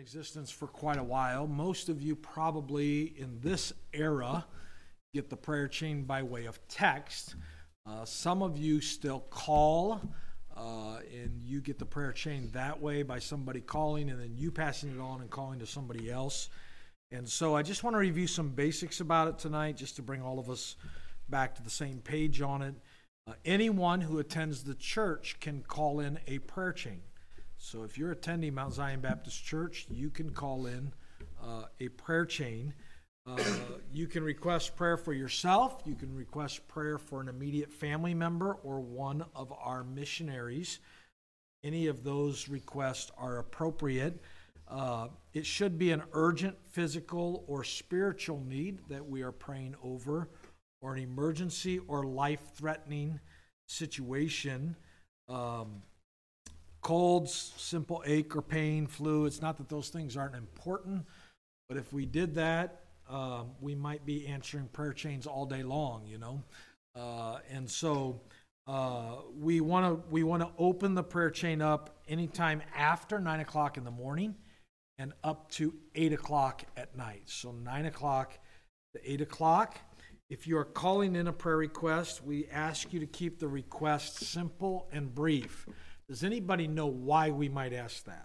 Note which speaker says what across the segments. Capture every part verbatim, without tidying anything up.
Speaker 1: existence for quite a while. Most of you probably in this era get the prayer chain by way of text. Uh, some of you still call, uh, and you get the prayer chain that way by somebody calling and then you passing it on and calling to somebody else. And so I just want to review some basics about it tonight just to bring all of us back to the same page on it. Uh, anyone who attends the church can call in a prayer chain. So if you're attending Mount Zion Baptist Church, you can call in uh, a prayer chain. Uh, you can request prayer for yourself. You can request prayer for an immediate family member or one of our missionaries. Any of those requests are appropriate. Uh, it should be an urgent physical or spiritual need that we are praying over, or an emergency or life-threatening situation. Um, colds, simple ache or pain, flu. It's not that those things aren't important, but if we did that, um, we might be answering prayer chains all day long, you know. Uh, and so uh, we want to we want to open the prayer chain up anytime after nine o'clock in the morning and up to eight o'clock at night. So nine o'clock to eight o'clock. If you are calling in a prayer request, we ask you to keep the request simple and brief. Does anybody know why we might ask that?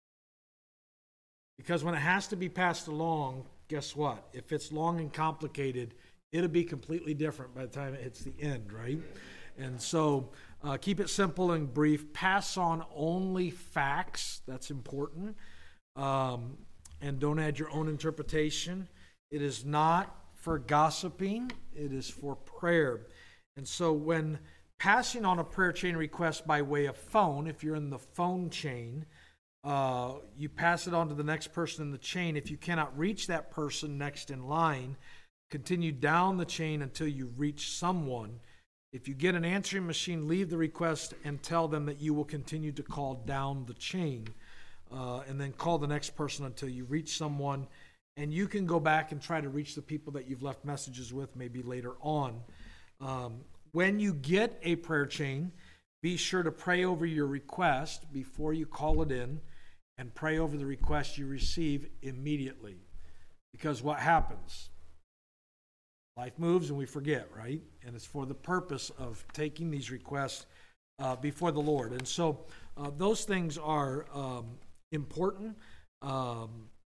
Speaker 1: Because when it has to be passed along, guess what? If it's long and complicated, it'll be completely different by the time it hits the end, right? And so uh, keep it simple and brief. Pass on only facts. That's important. Um, and don't add your own interpretation. It is not for gossiping. It is for prayer. And so when passing on a prayer chain request by way of phone, if you're in the phone chain, uh, you pass it on to the next person in the chain. If you cannot reach that person next in line, continue down the chain until you reach someone. If you get an answering machine, leave the request and tell them that you will continue to call down the chain, uh, and then call the next person until you reach someone. And you can go back and try to reach the people that you've left messages with maybe later on. Um, when you get a prayer chain, be sure to pray over your request before you call it in, and pray over the request you receive immediately. Because what happens? Life moves and we forget, right? And it's for the purpose of taking these requests uh, before the Lord. And so uh, those things are um, important. Um,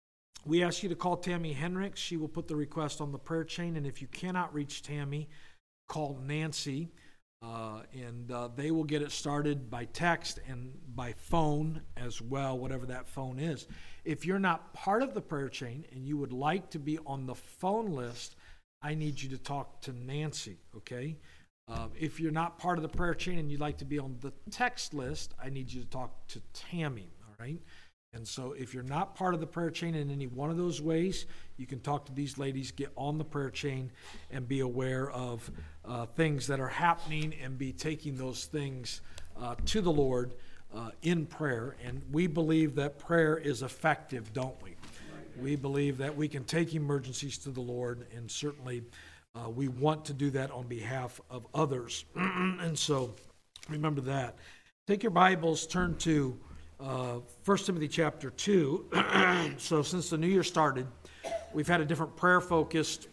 Speaker 1: we ask you to call Tammy Henricks. She will put the request on the prayer chain. And if you cannot reach Tammy, call Nancy. Uh, and uh, they will get it started by text and by phone as well, whatever that phone is. If you're not part of the prayer chain and you would like to be on the phone list, I need you to talk to Nancy, okay? Uh, if you're not part of the prayer chain and you'd like to be on the text list, I need you to talk to Tammy, all right? And so if you're not part of the prayer chain in any one of those ways, you can talk to these ladies, get on the prayer chain, and be aware of uh, things that are happening and be taking those things uh, to the Lord uh, in prayer. And we believe that prayer is effective, don't we? We believe that we can take emergencies to the Lord, and certainly uh, we want to do that on behalf of others. And so remember that. Take your Bibles, turn to Uh, First Timothy chapter two. So since the new year started, we've had a different prayer focus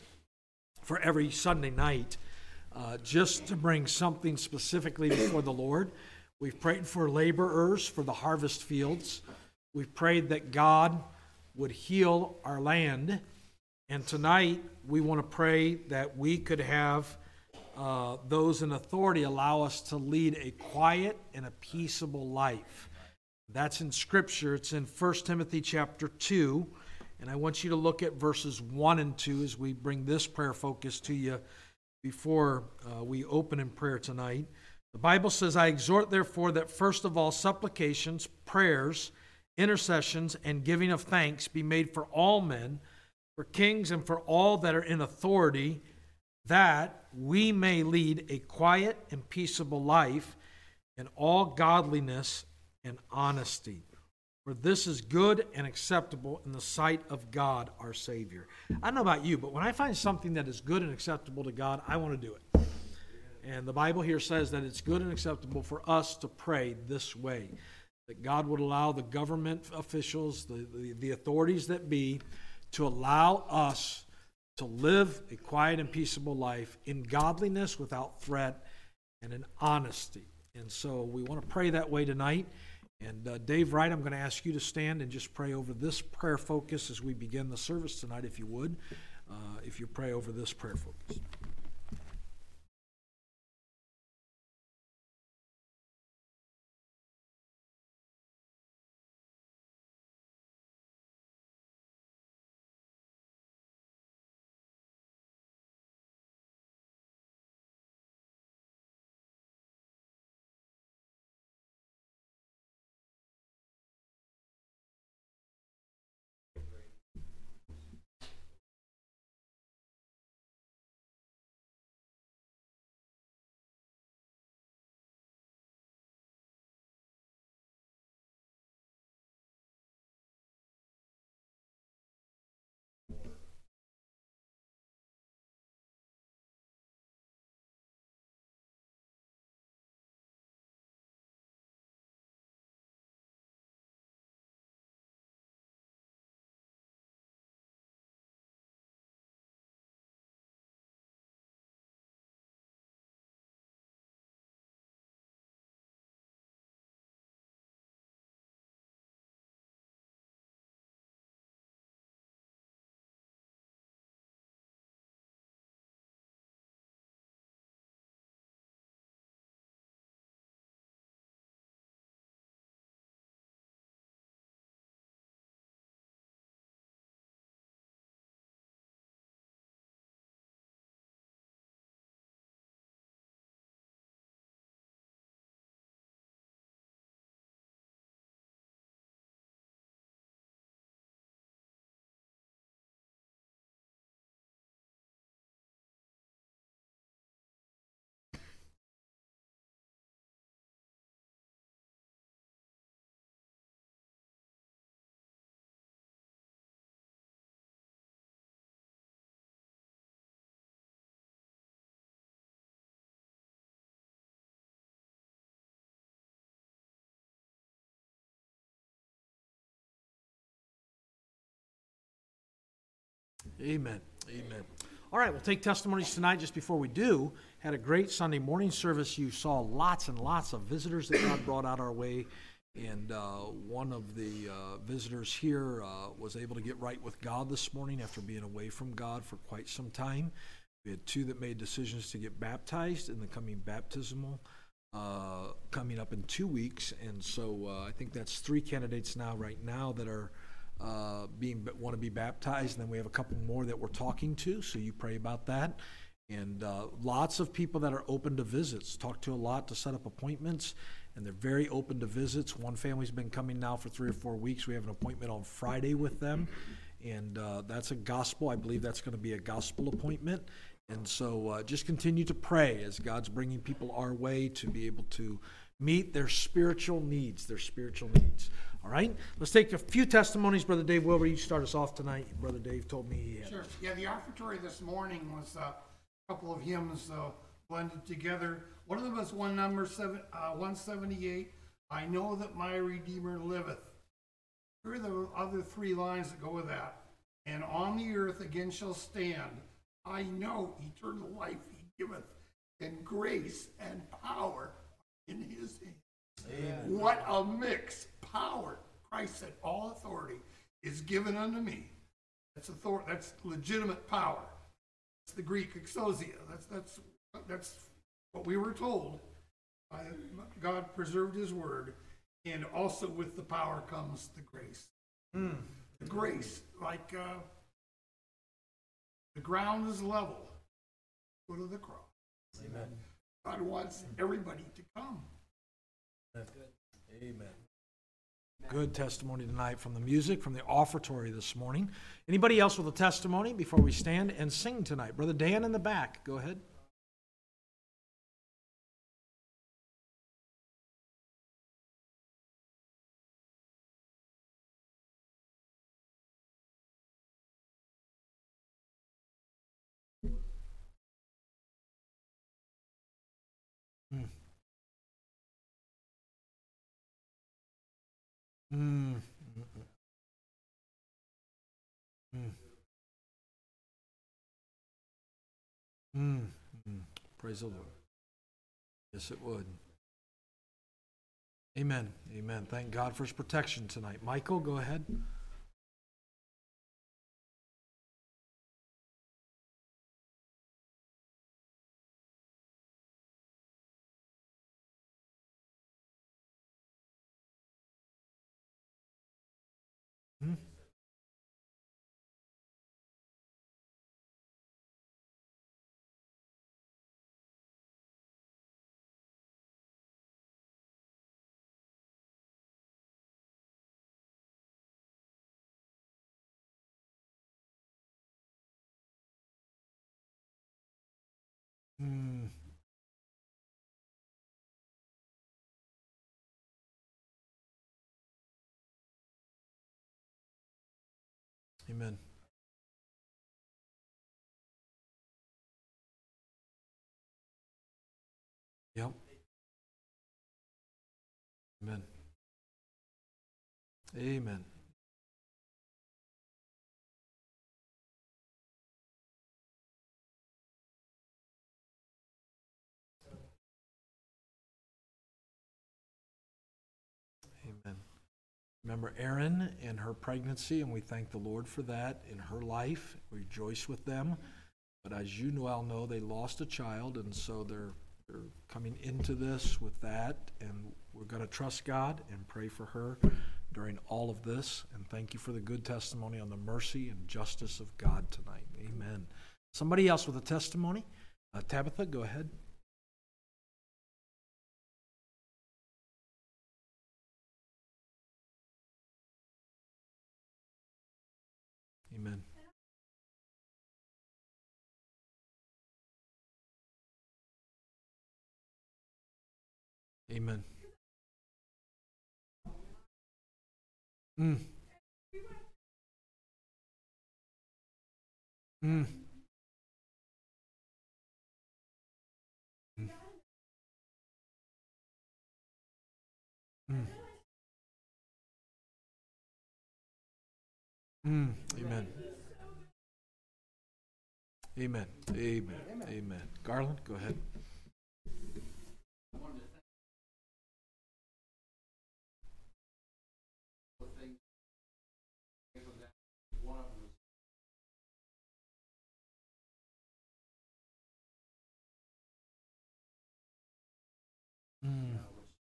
Speaker 1: for every Sunday night, uh, just to bring something specifically before the Lord. We've prayed for laborers for the harvest fields. We've prayed that God would heal our land. And tonight we want to pray that we could have uh, those in authority allow us to lead a quiet and a peaceable life. That's in Scripture. It's in First Timothy chapter two. And I want you to look at verses one and two as we bring this prayer focus to you before uh, we open in prayer tonight. The Bible says, I exhort therefore that first of all supplications, prayers, intercessions, and giving of thanks be made for all men, for kings and for all that are in authority, that we may lead a quiet and peaceable life in all godliness and honesty. For this is good and acceptable in the sight of God our Savior. I don't know about you, but when I find something that is good and acceptable to God, I want to do it. And the Bible here says that it's good and acceptable for us to pray this way. that God would allow the government officials, the, the, the authorities that be, to allow us to live a quiet and peaceable life in godliness without threat and in honesty. And so we want to pray that way tonight. And uh, Dave Wright, I'm going to ask you to stand and just pray over this prayer focus as we begin the service tonight, if you would, uh, if you pray over this prayer focus. Amen. Amen. All right, we'll take testimonies tonight. Just before we do, had a great Sunday morning service. You saw lots and lots of visitors that God brought out our way. And uh, one of the uh, visitors here uh, was able to get right with God this morning after being away from God for quite some time. We had two that made decisions to get baptized in the coming baptismal uh, coming up in two weeks. And so uh, I think that's three candidates now, right now, that are uh, being want to be baptized. And then we have a couple more that we're talking to, so you pray about that. And uh, lots of people that are open to visits. Talk to a lot to set up appointments, and they're very open to visits. One family's been coming now for three or four weeks. We have an appointment on Friday with them, and uh, that's a gospel. I believe that's going to be a gospel appointment. And so uh, just continue to pray as God's bringing people our way to be able to meet their spiritual needs, their spiritual needs. All right? Let's take a few testimonies. Brother Dave Wilbur, you start us off tonight. Brother Dave told me he had.
Speaker 2: Sure. Yeah, the offertory this morning was uh, a couple of hymns uh, blended together. One of them is one number seven, uh, one seventy-eight, I Know That My Redeemer Liveth. Here are the other three lines that go with that. And on the earth again shall stand, I know eternal life he giveth, and grace and power in his hand. Amen. What a mix. Power. Christ said, all authority is given unto me. That's authority. That's legitimate power. That's the Greek exousia. That's that's that's what we were told. Uh, God preserved his word, and also with the power comes the grace. Mm. The grace, like uh, the ground is level. Foot of the cross. Amen. God wants everybody to come.
Speaker 1: Amen. Good testimony tonight from the music, from the offertory this morning. Anybody else with a testimony before we stand and sing tonight? Brother Dan in the back, go ahead. Hmm. Mm. Mm. Mm. Mm. Praise the Lord. Yes, it would. Amen. Amen. Thank God for his protection tonight. Michael, go ahead. Hmm? Mm. Amen. Yep. Amen. Amen. Amen. Remember Erin and her pregnancy, and we thank the Lord for that in her life. We rejoice with them. But as you well know, they lost a child, and so they're they're coming into this with that, and we're going to trust God and pray for her during all of this. And thank you for the good testimony on the mercy and justice of God tonight. Amen. Somebody else with a testimony? Uh, Tabitha, go ahead. Amen. Amen. Mm. Mm. Mm. Mm. Mm. Amen. Amen. Amen. Amen. Garland, go ahead. Mm.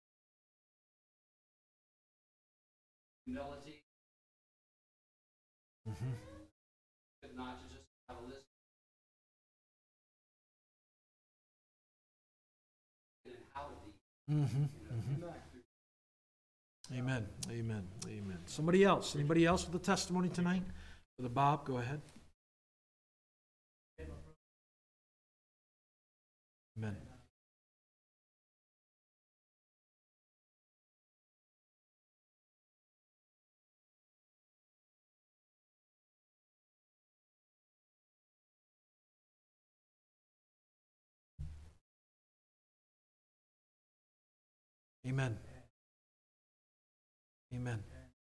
Speaker 3: Humility,
Speaker 1: Mm-hmm.
Speaker 3: not to just have a list and how to be.
Speaker 1: Mm-hmm. Mm-hmm. Amen. Amen. Amen. Somebody else? Anybody else with a testimony tonight? Brother Bob, go ahead. Amen. Amen. Amen.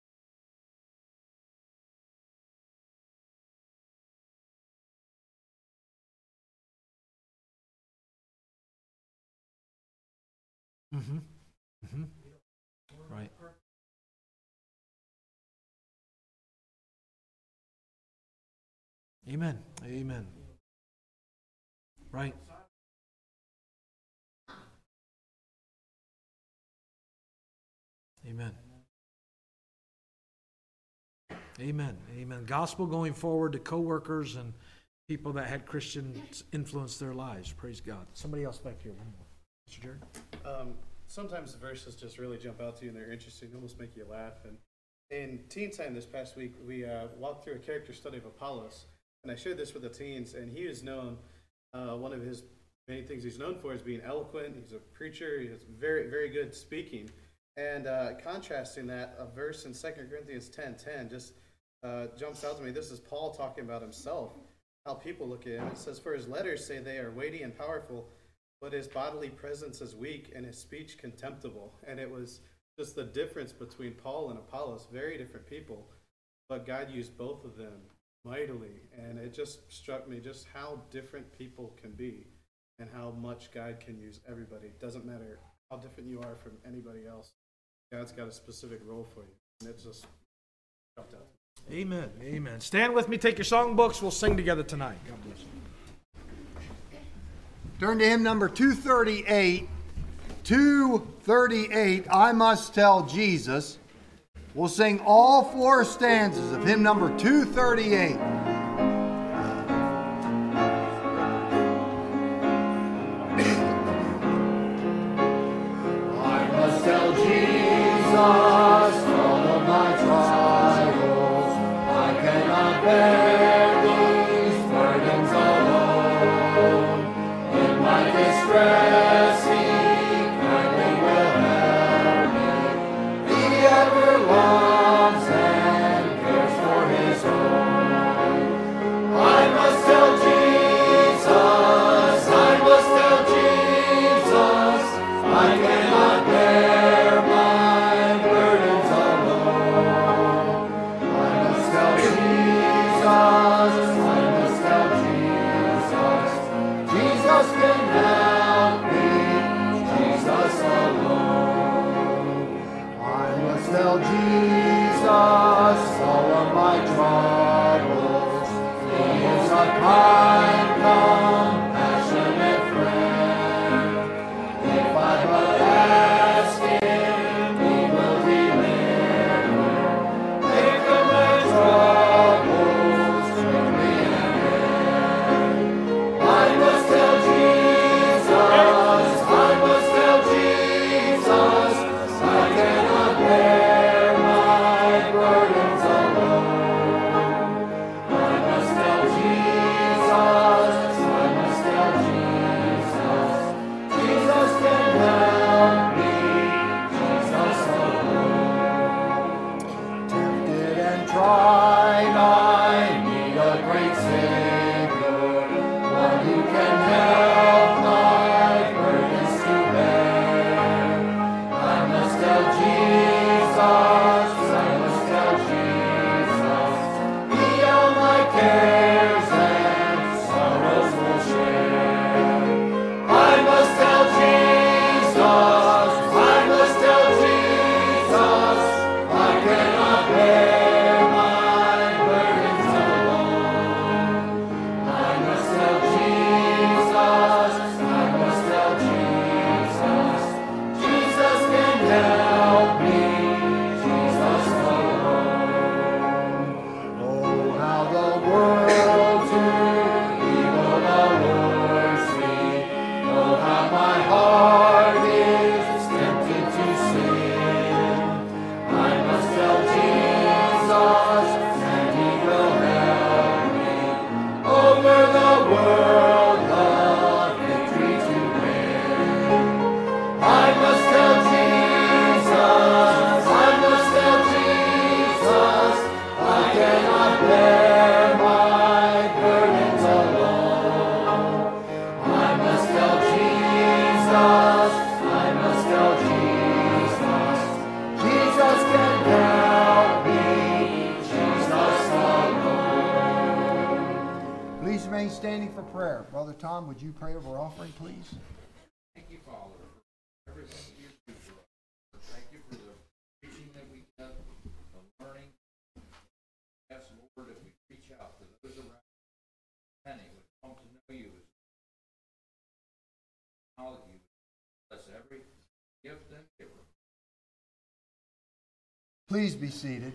Speaker 1: Mm-hmm. Mm-hmm. Right. Amen. Amen. Right. Amen. Amen. Amen. Gospel going forward to coworkers and people that had Christians influence their lives. Praise God. Somebody else back here. One more. Mister Jared.
Speaker 4: Um, sometimes the verses just really jump out to you and they're interesting, almost make you laugh. And in teen time this past week, we uh, walked through a character study of Apollos, and I shared this with the teens. And he is known. Uh, one of his main things he's known for is being eloquent. He's a preacher. He has very, very good speaking. And uh, contrasting that, a verse in Second Corinthians ten ten just uh, jumps out to me. This is Paul talking about himself, how people look at him. It says, "For his letters say they are weighty and powerful, but his bodily presence is weak and his speech contemptible." And it was just the difference between Paul and Apollos, very different people, but God used both of them mightily. And it just struck me just how different people can be and how much God can use everybody. It doesn't matter how different you are from anybody else. God's got a specific role for you. And it just jumped out.
Speaker 1: Amen. Amen. Stand with me. Take your songbooks. We'll sing together tonight. God bless you.
Speaker 5: Turn to hymn number two thirty-eight. two thirty-eight, I Must Tell Jesus. We'll sing all four stanzas of hymn number two thirty-eight.
Speaker 6: I must tell Jesus all of my trials. I cannot bear these burdens alone. In my distress, He kindly will help me. He ever loves and cares for His own. I must tell Jesus, I must tell Jesus, I cannot bear my burdens alone. I must tell Jesus, I must tell Jesus, Jesus can help me, Jesus alone. I must tell Jesus all of my troubles. He is a kind, compassionate friend. If I but ask Him, He will deliver. Take of my troubles quickly and end. I must tell Jesus, I must tell Jesus, I cannot bear my burdens alone. I must tell Jesus, I must tell Jesus, Jesus can help me, Jesus alone. Tempted and tried, I need a great Savior, one who can help my burdens to bear. I must tell Jesus, I must tell Jesus, He all my cares and sorrows will share. I must tell Jesus, I must tell Jesus, I cannot bear my burdens alone. I must tell Jesus, I must tell Jesus, Jesus can help me, Jesus alone. Oh, how the world to evil allures me. Oh, how my heart is tempted to sin. I must tell Jesus, and He will help me over the world of victory to win. I must tell Jesus, I must tell Jesus, I cannot bear my burdens alone. I must tell Jesus, I must tell Jesus, Jesus can help me, Jesus alone.
Speaker 5: Please remain standing for prayer. Brother Tom, would you pray over our offering, please?
Speaker 3: Thank you, Father, for everything that you do for us. Thank you for the preaching that we get, the learning. Yes, Lord, that we reach out to those around many would come to know you. How that you bless every gift and giver.
Speaker 5: Please be seated.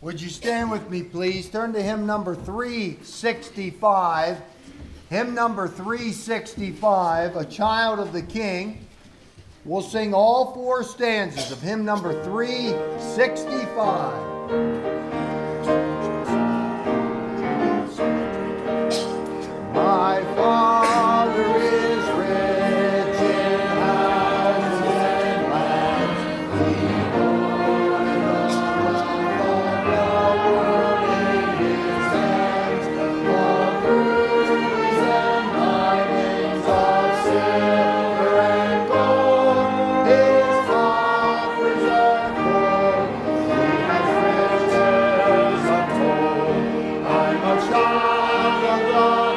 Speaker 5: Would you stand with me, please? Turn to hymn number three sixty-five. Hymn number three sixty-five, A Child of the King. We'll sing all four stanzas of hymn number three sixty-five. My Father is rich in houses and lands. He holdeth the world in his hands. Of rubies and diamonds, of silver and gold, his coffers are full. He has riches untold. I'm a child of the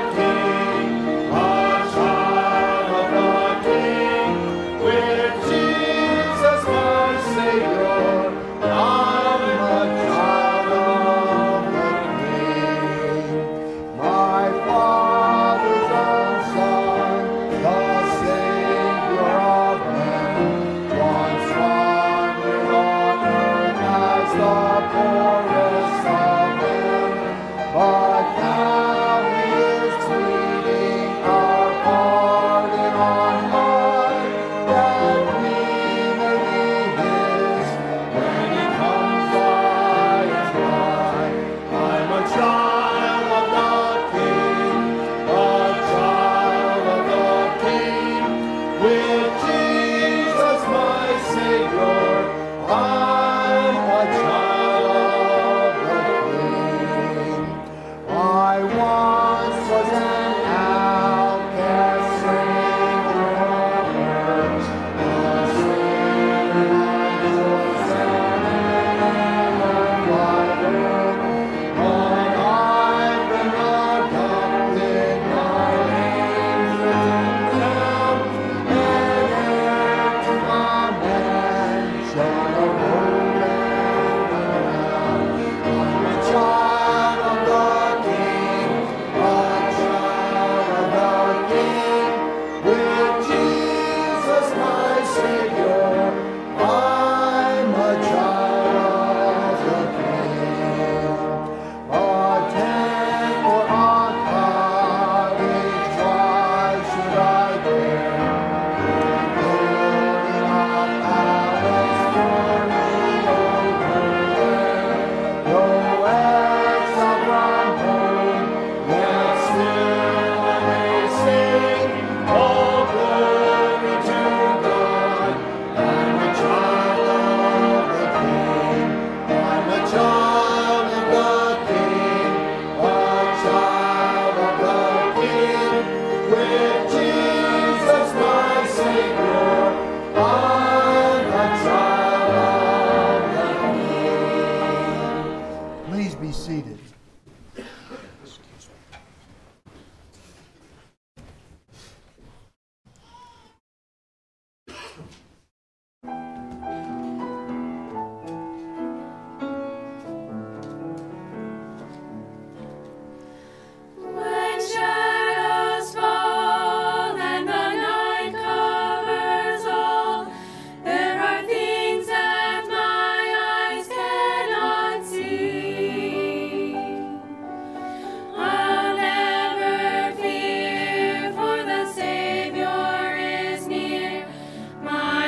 Speaker 7: My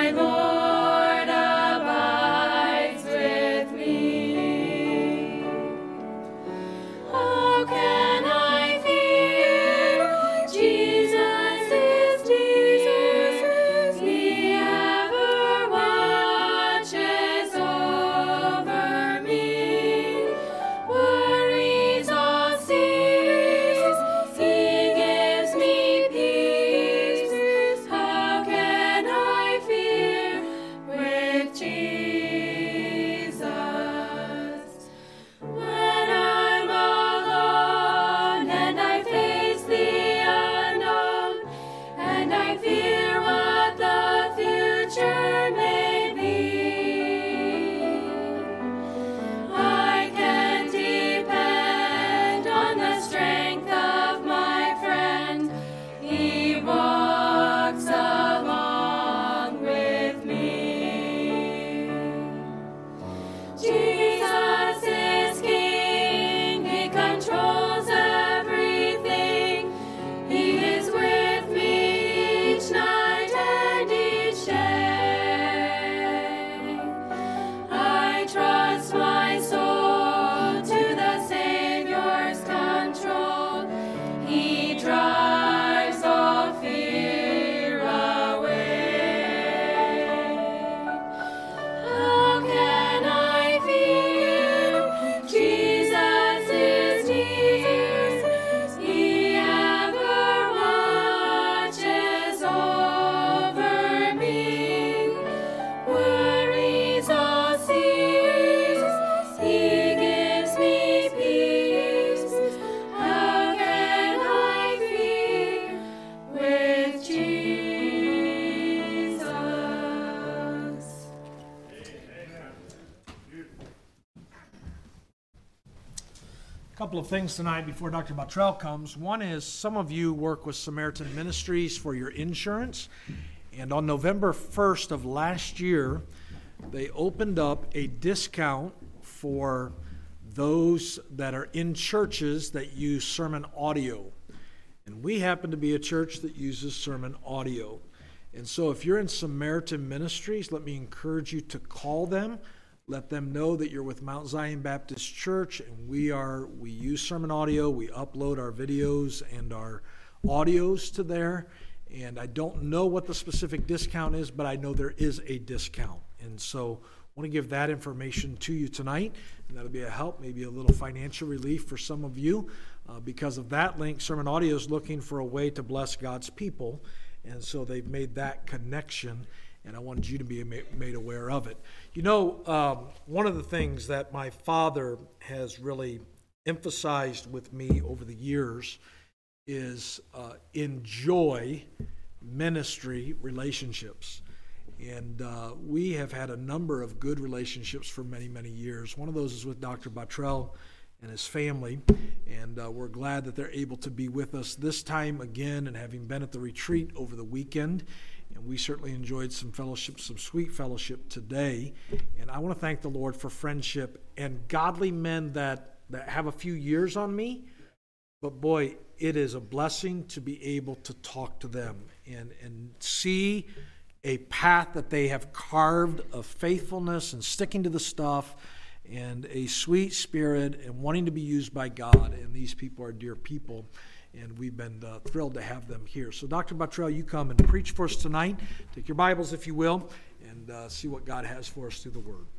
Speaker 1: couple of things tonight before Doctor Bottrell comes. One is some of you work with Samaritan Ministries for your insurance. And on November first of last year, they opened up a discount for those that are in churches that use sermon audio. And we happen to be a church that uses sermon audio. And so if you're in Samaritan Ministries, let me encourage you to call them. Let them know that you're with Mount Zion Baptist Church, and we are we use sermon audio. We upload our videos and our audios to there. And I don't know what the specific discount is, but I know there is a discount. And so I want to give that information to you tonight, and that'll be a help, maybe a little financial relief for some of you. Uh, because of that link, Sermon Audio is looking for a way to bless God's people, and so they've made that connection, and I wanted you to be made aware of it. You know, um, one of the things that my father has really emphasized with me over the years is uh, enjoy ministry relationships. And uh, we have had a number of good relationships for many, many years. One of those is with Doctor Bottrell and his family, and uh, we're glad that they're able to be with us this time again, and having been at the retreat over the weekend. And we certainly enjoyed some fellowship, some sweet fellowship today. And I want to thank the Lord for friendship and godly men that, that have a few years on me. But boy, it is a blessing to be able to talk to them and, and see a path that they have carved of faithfulness and sticking to the stuff and a sweet spirit and wanting to be used by God. And these people are dear people, and we've been uh, thrilled to have them here. So Doctor Bottrell, you come and preach for us tonight. Take your Bibles, if you will, and uh, see what God has for us through the Word.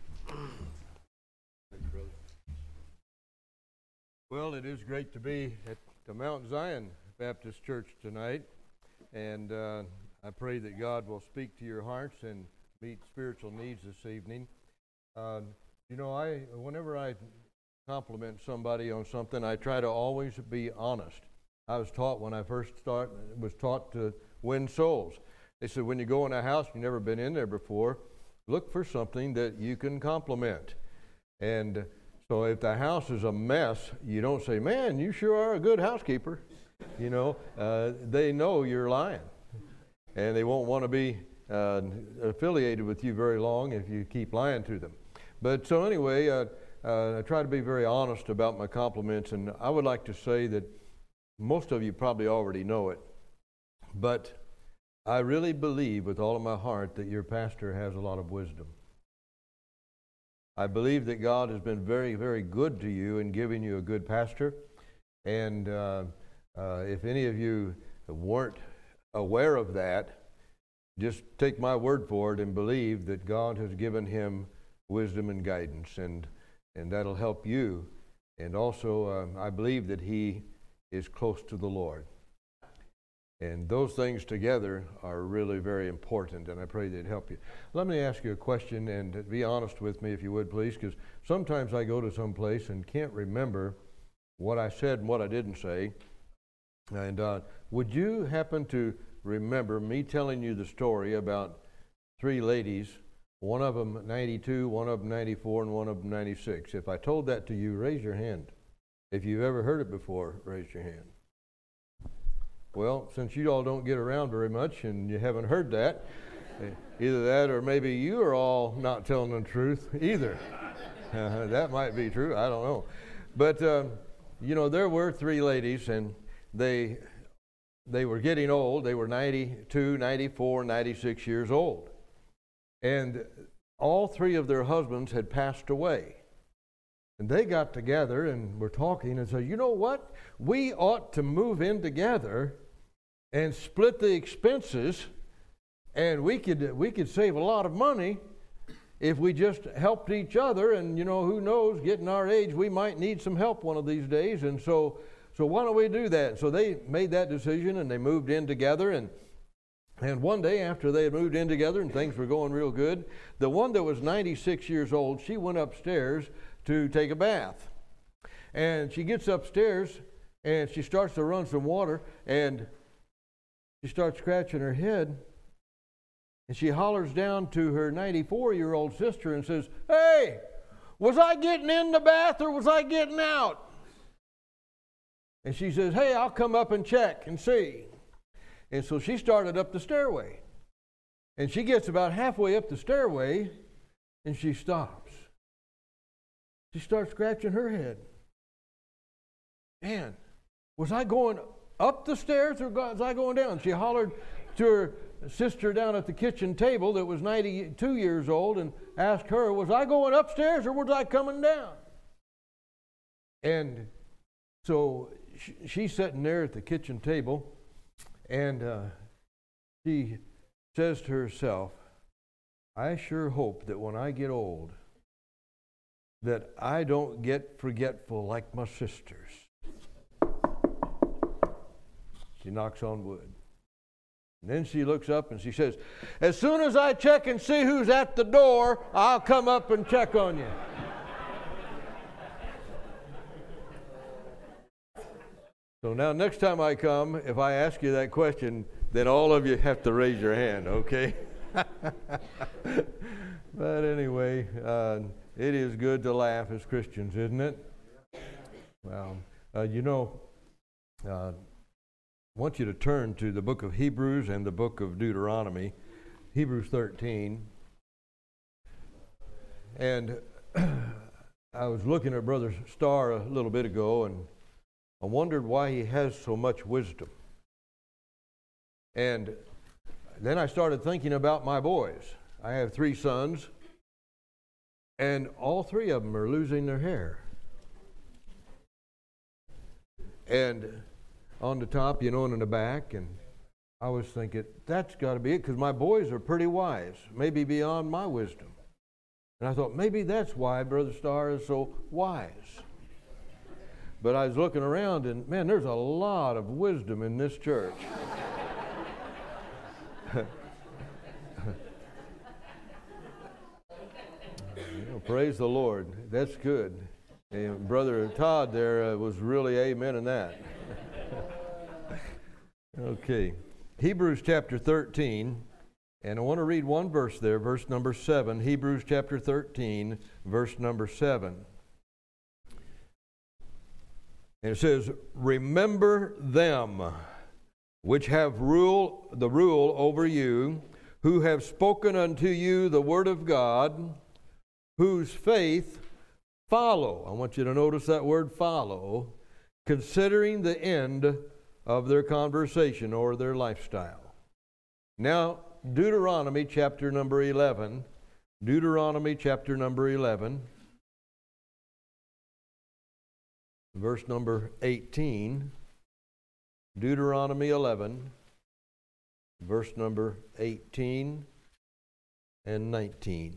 Speaker 7: Well, it is great to be at the Mount Zion Baptist Church tonight, and uh, I pray that God will speak to your hearts and meet spiritual needs this evening. Uh, you know, I whenever I compliment somebody on something, I try to always be honest. I was taught when I first start was taught to win souls. They said when you go in a house you've never been in there before, look for something that you can compliment. And so if the house is a mess, you don't say, "Man, you sure are a good housekeeper." You know, uh, they know you're lying, and they won't want to be uh, affiliated with you very long if you keep lying to them. But so anyway, uh, uh, I try to be very honest about my compliments, and I would like to say that most of you probably already know it, but I really believe with all of my heart that your pastor has a lot of wisdom. I believe that God has been very, very good to you in giving you a good pastor. And uh, uh, if any of you weren't aware of that, just take my word for it and believe that God has given him wisdom and guidance, and and that'll help you. And also, uh, I believe that he is close to the Lord. And those things together are really very important, and I pray they'd help you. Let me ask you a question, and be honest with me if you would, please, because sometimes I go to some place and can't remember what I said and what I didn't say. And uh, would you happen to remember me telling you the story about three ladies, one of them ninety-two, one of them ninety-four, and one of them ninety-six? If I told that to you, raise your hand. If you've ever heard it before, raise your hand. Well, since you all don't get around very much and you haven't heard that, either that or maybe you are all not telling the truth either. Uh, that might be true. I don't know. But, um, you know, there were three ladies, and they they were getting old. They were ninety-two, ninety-four, ninety-six years old. And all three of their husbands had passed away. And they got together and were talking and said, you know what? We ought to move in together and split the expenses, and we could we could save a lot of money if we just helped each other. And, you know, who knows, getting our age, we might need some help one of these days. And so, so why don't we do that? So they made that decision, and they moved in together. And And one day after they had moved in together and things were going real good, the one that was ninety-six years old, she went upstairs to take a bath. And she gets upstairs and she starts to run some water, and she starts scratching her head, and she hollers down to her ninety-four-year-old sister and says, "Hey, was I getting in the bath or was I getting out?" And she says, hey, I'll come up and check and see. And so she started up the stairway. And she gets about halfway up the stairway, and she stops. She starts scratching her head. Man, was I going up the stairs or was I going down? She hollered to her sister down at the kitchen table that was ninety-two years old and asked her, was I going upstairs or was I coming down? And so she, she's sitting there at the kitchen table, and uh, she says to herself, I sure hope that when I get old that I don't get forgetful like my sisters. She knocks on wood. And then she looks up and she says, as soon as I check and see who's at the door, I'll come up and check on you. So now next time I come, if I ask you that question, then all of you have to raise your hand, okay? But anyway, uh, it is good to laugh as Christians, isn't it? Well, uh, you know, uh, I want you to turn to the book of Hebrews and the book of Deuteronomy, Hebrews thirteen. And I was looking at Brother Starr a little bit ago, and I wondered why he has so much wisdom. And then I started thinking about my boys. I have three sons, and all three of them are losing their hair. And on the top, you know, and in the back, and I was thinking, that's got to be it, because my boys are pretty wise, maybe beyond my wisdom. And I thought, maybe that's why Brother Starr is so wise. But I was looking around, and man, there's a lot of wisdom in this church. You know, praise the Lord. That's good. And Brother Todd there uh, was really amen in that. Okay, Hebrews chapter thirteen, and I want to read one verse there, verse number seven. Hebrews chapter thirteen, verse number seven. And it says, remember them which have rule the rule over you, who have spoken unto you the word of God, whose faith follow. I want you to notice that word follow, considering the end of their conversation or their lifestyle. Now, Deuteronomy chapter number eleven. Deuteronomy chapter number eleven. Verse number eighteen. Deuteronomy eleven. Verse number eighteen and nineteen.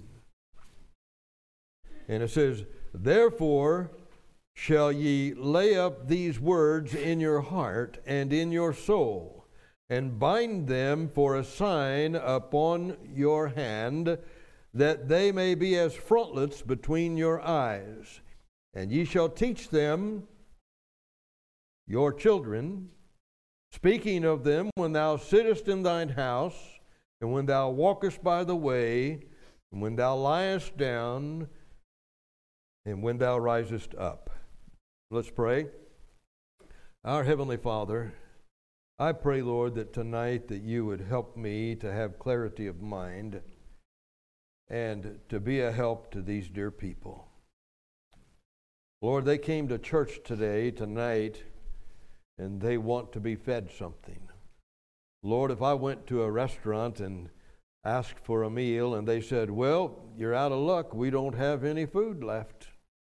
Speaker 7: And it says, therefore shall ye lay up these words in your heart and in your soul, and bind them for a sign upon your hand, that they may be as frontlets between your eyes. And ye shall teach them your children, speaking of them when thou sittest in thine house, and when thou walkest by the way, and when thou liest down, and when thou risest up. Let's pray. Our Heavenly Father, I pray, Lord, that tonight that you would help me to have clarity of mind and to be a help to these dear people. Lord, they came to church today, tonight, and they want to be fed something. Lord, if I went to a restaurant and asked for a meal and they said, well, you're out of luck, we don't have any food left.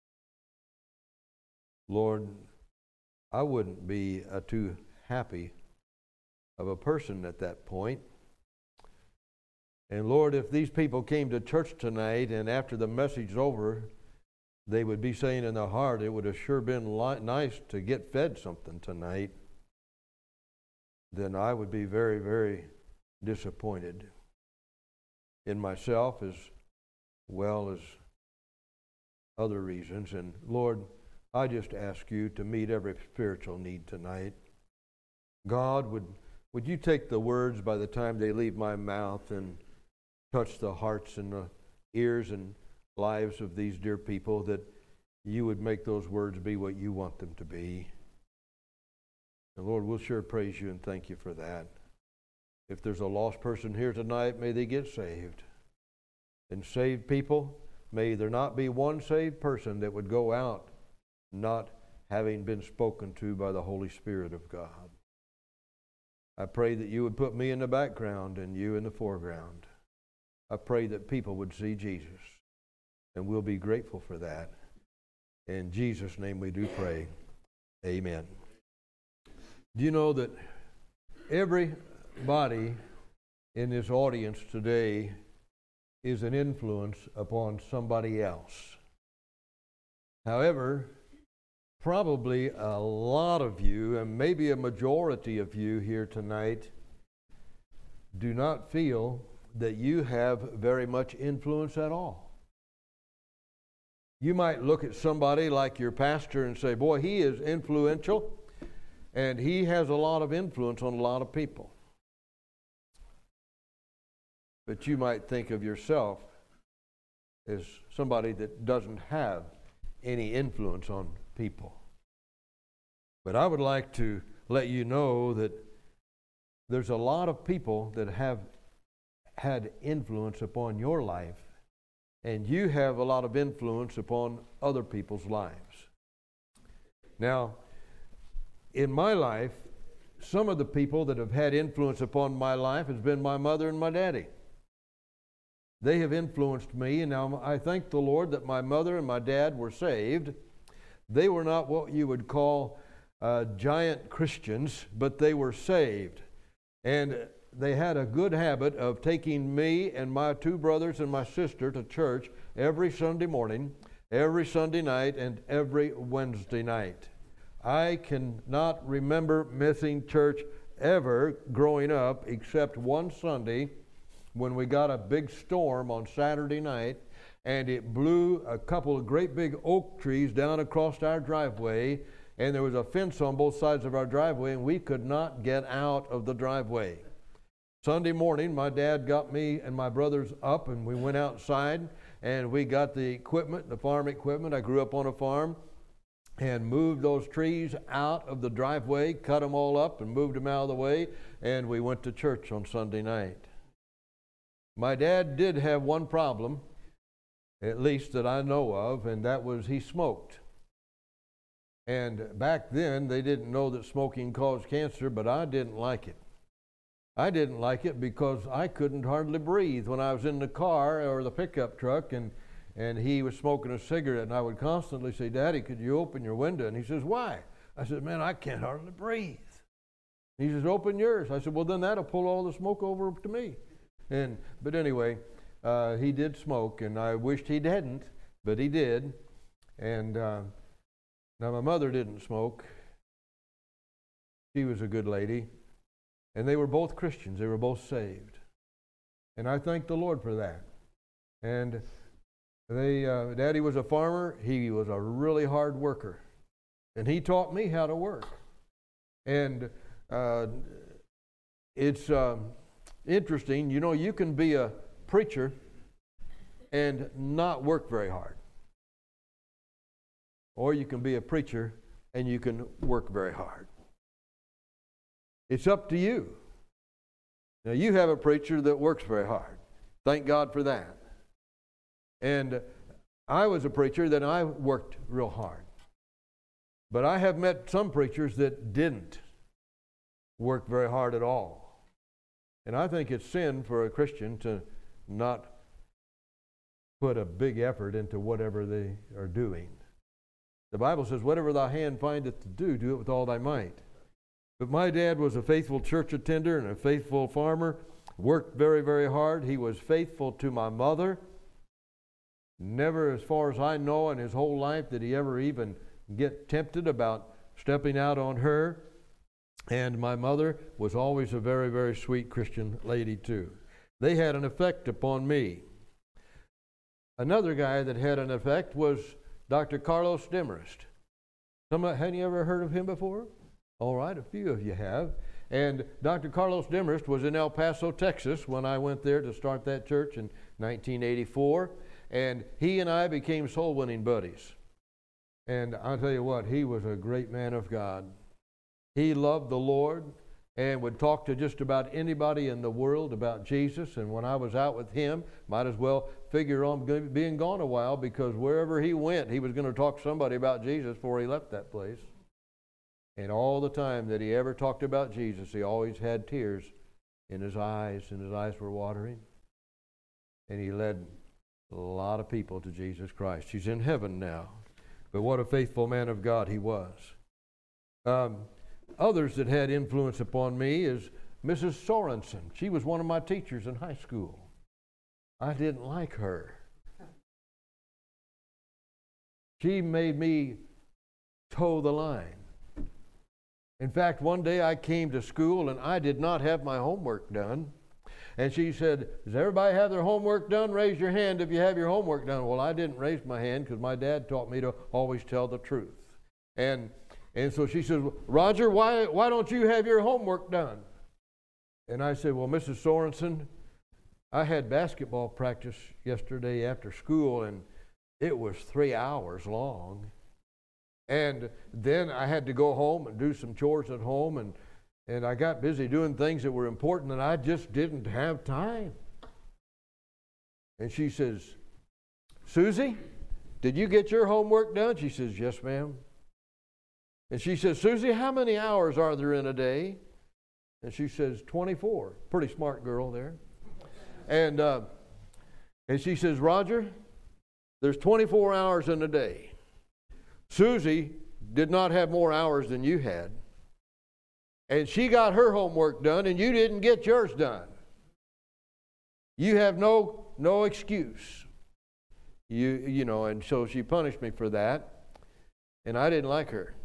Speaker 7: Lord, I wouldn't be uh, too happy of a person at that point. And Lord, if these people came to church tonight and after the message's over, they would be saying in their heart, it would have sure been li- nice to get fed something tonight, then I would be very, very disappointed in myself as well as other reasons. And Lord, I just ask you to meet every spiritual need tonight. God, would would you take the words by the time they leave my mouth and touch the hearts and the ears and lives of these dear people, that you would make those words be what you want them to be. And Lord, we'll sure praise you and thank you for that. If there's a lost person here tonight, may they get saved. And saved people, may there not be one saved person that would go out not having been spoken to by the Holy Spirit of God. I pray that you would put me in the background and you in the foreground. I pray that people would see Jesus, and we'll be grateful for that. In Jesus' name we do pray. Amen. Do you know that everybody in this audience today is an influence upon somebody else? However, probably a lot of you, and maybe a majority of you here tonight, do not feel that you have very much influence at all. You might look at somebody like your pastor and say, boy, he is influential, and he has a lot of influence on a lot of people. But you might think of yourself as somebody that doesn't have any influence on people. But I would like to let you know that there's a lot of people that have had influence upon your life, and you have a lot of influence upon other people's lives. Now, in my life, some of the people that have had influence upon my life has been my mother and my daddy. They have influenced me, and now I thank the Lord that my mother and my dad were saved. They were not what you would call uh, giant Christians, but they were saved. And they had a good habit of taking me and my two brothers and my sister to church every Sunday morning, every Sunday night, and every Wednesday night. I cannot remember missing church ever growing up except one Sunday when we got a big storm on Saturday night, and it blew a couple of great big oak trees down across our driveway, and there was a fence on both sides of our driveway, and we could not get out of the driveway. Sunday morning, my dad got me and my brothers up, and we went outside, and we got the equipment, the farm equipment. I grew up on a farm, and moved those trees out of the driveway, cut them all up, and moved them out of the way, and we went to church on Sunday night. My dad did have one problem, at least that I know of, and that was he smoked. And back then, they didn't know that smoking caused cancer, but I didn't like it. I didn't like it because I couldn't hardly breathe when I was in the car or the pickup truck, and, and he was smoking a cigarette, and I would constantly say, Daddy, could you open your window? And he says, why? I said, man, I can't hardly breathe. He says, open yours. I said, well, then that'll pull all the smoke over to me. And but anyway, uh, he did smoke, and I wished he hadn't, but he did. And uh, now my mother didn't smoke. She was a good lady, and they were both Christians. They were both saved, and I thank the Lord for that. And they, uh, Daddy was a farmer. He was a really hard worker, and he taught me how to work. And uh, it's. Um, Interesting, you know, you can be a preacher and not work very hard. Or you can be a preacher and you can work very hard. It's up to you. Now, you have a preacher that works very hard. Thank God for that. And I was a preacher that I worked real hard. But I have met some preachers that didn't work very hard at all. And I think it's sin for a Christian to not put a big effort into whatever they are doing. The Bible says, whatever thy hand findeth to do, do it with all thy might. But my dad was a faithful church attender and a faithful farmer, worked very, very hard. He was faithful to my mother. Never, as far as I know, in his whole life did he ever even get tempted about stepping out on her. And my mother was always a very, very sweet Christian lady, too. They had an effect upon me. Another guy that had an effect was Doctor Carlos Demarest. Some, had you ever heard of him before? All right, a few of you have. And Doctor Carlos Demarest was in El Paso, Texas, when I went there to start that church in nineteen eighty-four. And he and I became soul-winning buddies. And I'll tell you what, he was a great man of God. He loved the Lord and would talk to just about anybody in the world about Jesus. And when I was out with him, might as well figure on being gone a while, because wherever he went, he was going to talk to somebody about Jesus before he left that place. And all the time that he ever talked about Jesus, he always had tears in his eyes, and his eyes were watering. And he led a lot of people to Jesus Christ. He's in heaven now. But what a faithful man of God he was. Um, others that had influence upon me is Missus Sorensen. She was one of my teachers in high school. I didn't like her. She made me toe the line. In fact, one day I came to school and I did not have my homework done. And she said, does everybody have their homework done? Raise your hand if you have your homework done. Well, I didn't raise my hand because my dad taught me to always tell the truth. And and so she said, Roger, why, why don't you have your homework done? And I said, well, Missus Sorensen, I had basketball practice yesterday after school, and it was three hours long. And then I had to go home and do some chores at home, and, and I got busy doing things that were important, and I just didn't have time. And she says, Susie, did you get your homework done? She says, yes, ma'am. And she says, Susie, how many hours are there in a day? And she says, twenty-four. Pretty smart girl there. And, uh, and she says, Roger, there's twenty-four hours in a day. Susie did not have more hours than you had. And she got her homework done, and you didn't get yours done. You have no no excuse. You you know, and so she punished me for that. And I didn't like her.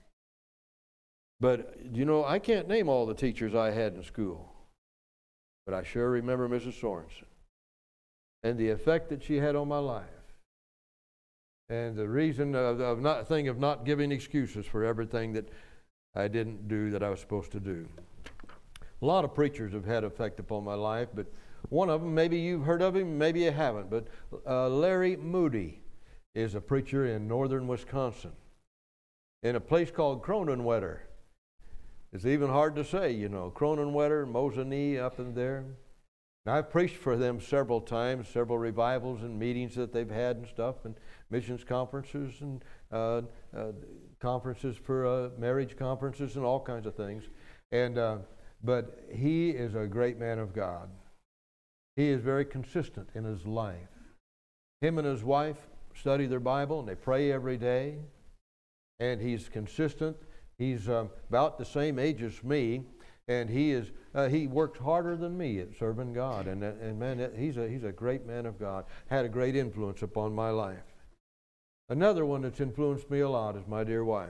Speaker 7: But, you know, I can't name all the teachers I had in school. But I sure remember Missus Sorensen and the effect that she had on my life. And the reason of, of not thing of not giving excuses for everything that I didn't do that I was supposed to do. A lot of preachers have had effect upon my life, but one of them, maybe you've heard of him, maybe you haven't, but uh, Larry Moody is a preacher in northern Wisconsin in a place called Cronenwetter. It's even hard to say, you know, Cronenwetter, Mosinee up in there. And I've preached for them several times, several revivals and meetings that they've had and stuff, and missions conferences and uh, uh, conferences for uh, marriage conferences and all kinds of things. And uh, but he is a great man of God. He is very consistent in his life. Him and his wife study their Bible and they pray every day. And he's consistent. He's um, about the same age as me, and he is uh, he works harder than me at serving God. And and man, he's a he's a great man of God. Had a great influence upon my life. Another one that's influenced me a lot is my dear wife.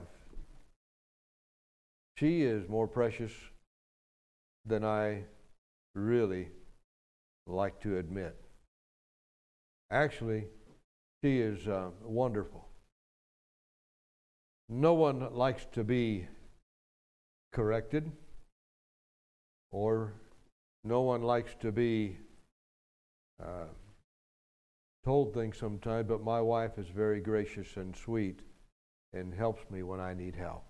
Speaker 7: She is more precious than I really like to admit. Actually, she is uh, wonderful. No one likes to be corrected, or no one likes to be uh, told things sometimes, but my wife is very gracious and sweet and helps me when I need help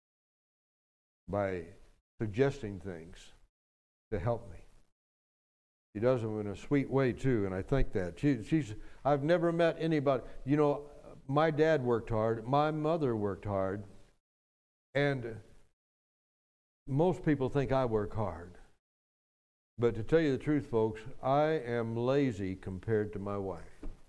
Speaker 7: by suggesting things to help me. She does them in a sweet way too, and I think that. She, she's. I've never met anybody, you know, my dad worked hard, my mother worked hard, and most people think I work hard. But to tell you the truth, folks, I am lazy compared to my wife.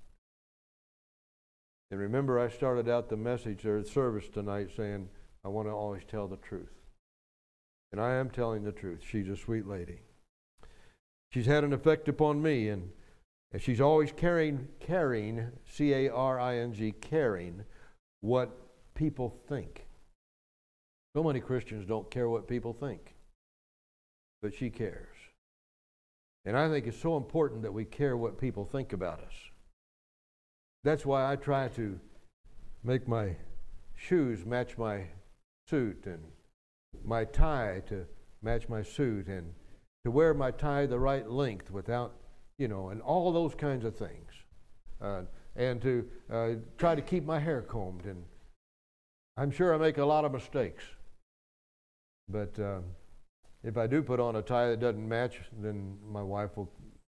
Speaker 7: And remember, I started out the message or the service tonight saying, I want to always tell the truth. And I am telling the truth. She's a sweet lady. She's had an effect upon me, and And she's always caring, caring, C A R I N G, caring what people think. So many Christians don't care what people think, but she cares. And I think it's so important that we care what people think about us. That's why I try to make my shoes match my suit and my tie to match my suit and to wear my tie the right length without, you know, and all those kinds of things. Uh, and to uh, try to keep my hair combed. And I'm sure I make a lot of mistakes. But uh, if I do put on a tie that doesn't match, then my wife will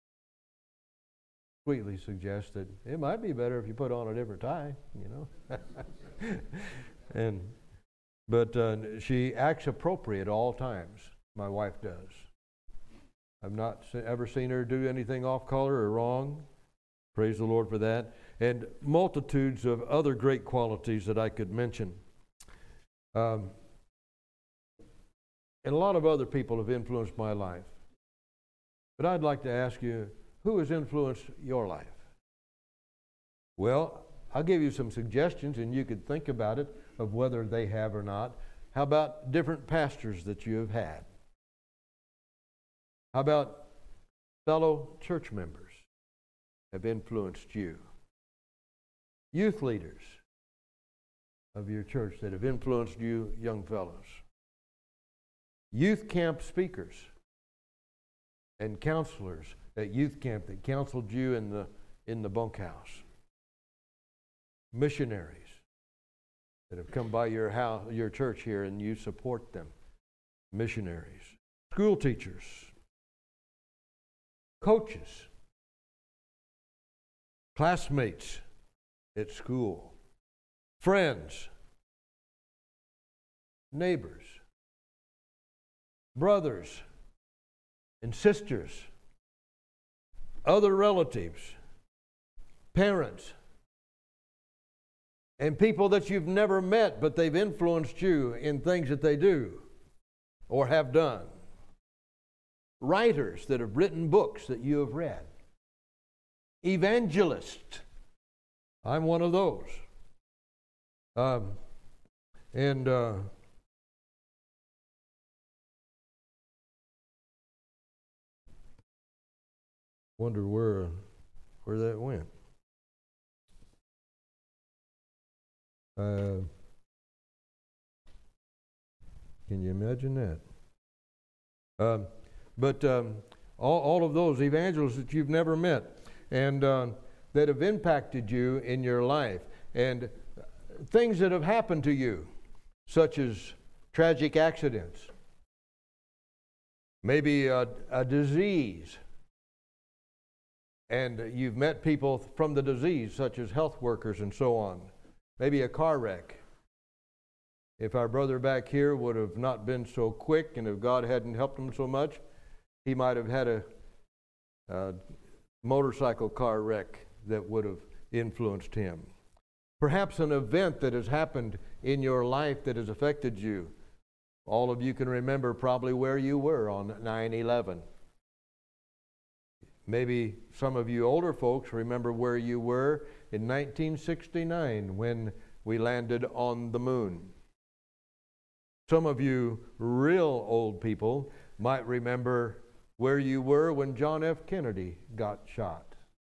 Speaker 7: sweetly suggest that it might be better if you put on a different tie, you know. and but uh, she acts appropriate all times. My wife does. I've not se- ever seen her do anything off color or wrong. Praise the Lord for that. And multitudes of other great qualities that I could mention. Um, and a lot of other people have influenced my life. But I'd like to ask you, who has influenced your life? Well, I'll give you some suggestions, and you could think about it, of whether they have or not. How about different pastors that you have had? How about fellow church members have influenced you? Youth leaders of your church that have influenced you, young fellows. Youth camp speakers and counselors at youth camp that counseled you in the in the bunkhouse. Missionaries that have come by your house, your church here, and you support them. Missionaries. School teachers. Coaches. Classmates at school. Friends. Neighbors. Brothers and sisters. Other relatives. Parents. And people that you've never met, but they've influenced you in things that they do or have done. Writers that have written books that you have read. Evangelists. I'm one of those. Um, and uh, wonder where where that went. Uh, can you imagine that? Um, but um, all, all of those evangelists that you've never met and uh, that have impacted you in your life, and things that have happened to you, such as tragic accidents, maybe a, a disease, and you've met people from the disease, such as health workers and so on. Maybe a car wreck. If our brother back here would have not been so quick, and if God hadn't helped him so much, he might have had a, a motorcycle car wreck that would have influenced him. Perhaps an event that has happened in your life that has affected you. All of you can remember probably where you were on nine eleven. Maybe some of you older folks remember where you were in nineteen sixty-nine when we landed on the moon. Some of you real old people might remember where you were when John F. Kennedy got shot.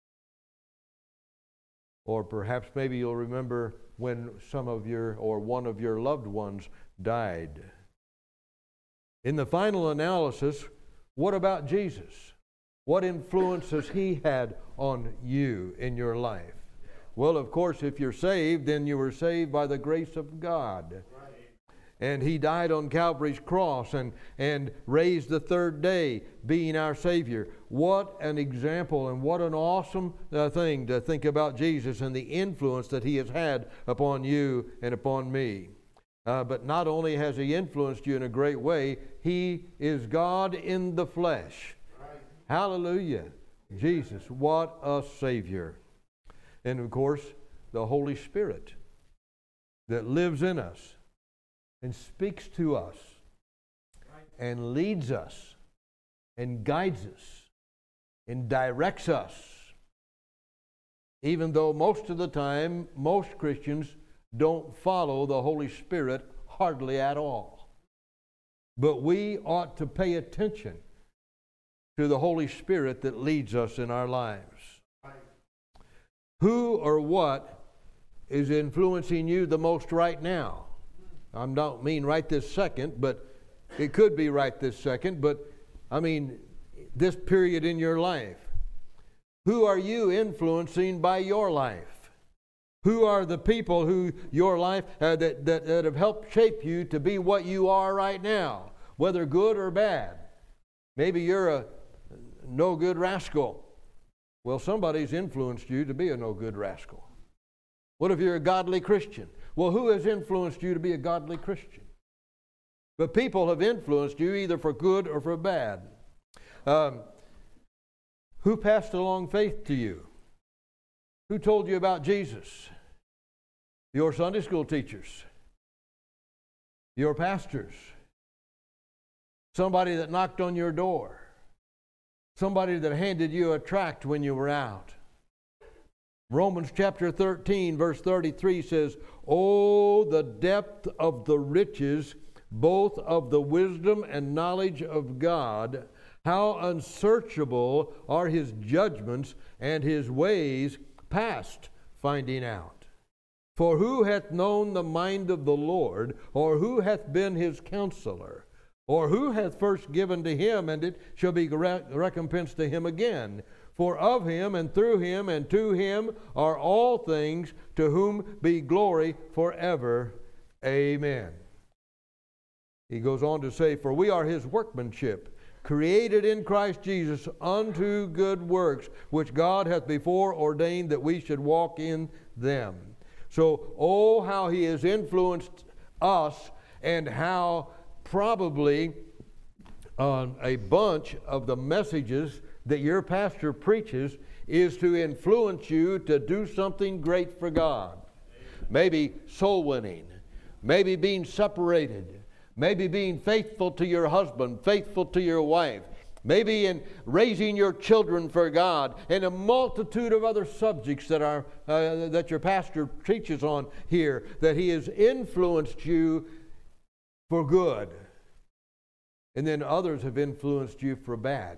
Speaker 7: Or perhaps maybe you'll remember when some of your or one of your loved ones died. In the final analysis, what about Jesus? What influence has he had on you in your life? Well, of course, if you're saved, then you were saved by the grace of God. And he died on Calvary's cross and, and raised the third day, being our Savior. What an example and what an awesome uh, thing to think about Jesus and the influence that he has had upon you and upon me. Uh, but not only has he influenced you in a great way, he is God in the flesh. Hallelujah. Jesus, what a Savior. And of course, the Holy Spirit that lives in us and speaks to us and leads us and guides us and directs us. Even though most of the time, most Christians don't follow the Holy Spirit hardly at all. But we ought to pay attention to the Holy Spirit that leads us in our lives. Right. Who or what is influencing you the most right now? I don't mean right this second, but it could be right this second, but I mean this period in your life. Who are you influencing by your life? Who are the people who your life uh, that, that, that have helped shape you to be what you are right now? whether good or bad. Maybe you're a no good rascal. Well, somebody's influenced you to be a no good rascal. What if you're a godly Christian? Well, who has influenced you to be a godly Christian? But people have influenced you either for good or for bad. Um, who passed along faith to you? Who told you about Jesus? Your Sunday school teachers, your pastors, somebody that knocked on your door, somebody that handed you a tract when you were out. Romans chapter thirteen, verse thirty-three says, "Oh, the depth of the riches, both of the wisdom and knowledge of God, how unsearchable are his judgments and his ways past finding out. For who hath known the mind of the Lord, or who hath been his counselor? Or who hath first given to him, and it shall be recompensed to him again? For of him, and through him, and to him are all things, to whom be glory forever. Amen." He goes on to say, "For we are his workmanship, created in Christ Jesus unto good works, which God hath before ordained that we should walk in them." So, oh, how he has influenced us, and how probably uh, a bunch of the messages that your pastor preaches is to influence you to do something great for God. Maybe soul winning, maybe being separated, maybe being faithful to your husband, faithful to your wife, maybe in raising your children for God, and a multitude of other subjects that are uh, that your pastor teaches on here, that he has influenced you for good. And then others have influenced you for bad.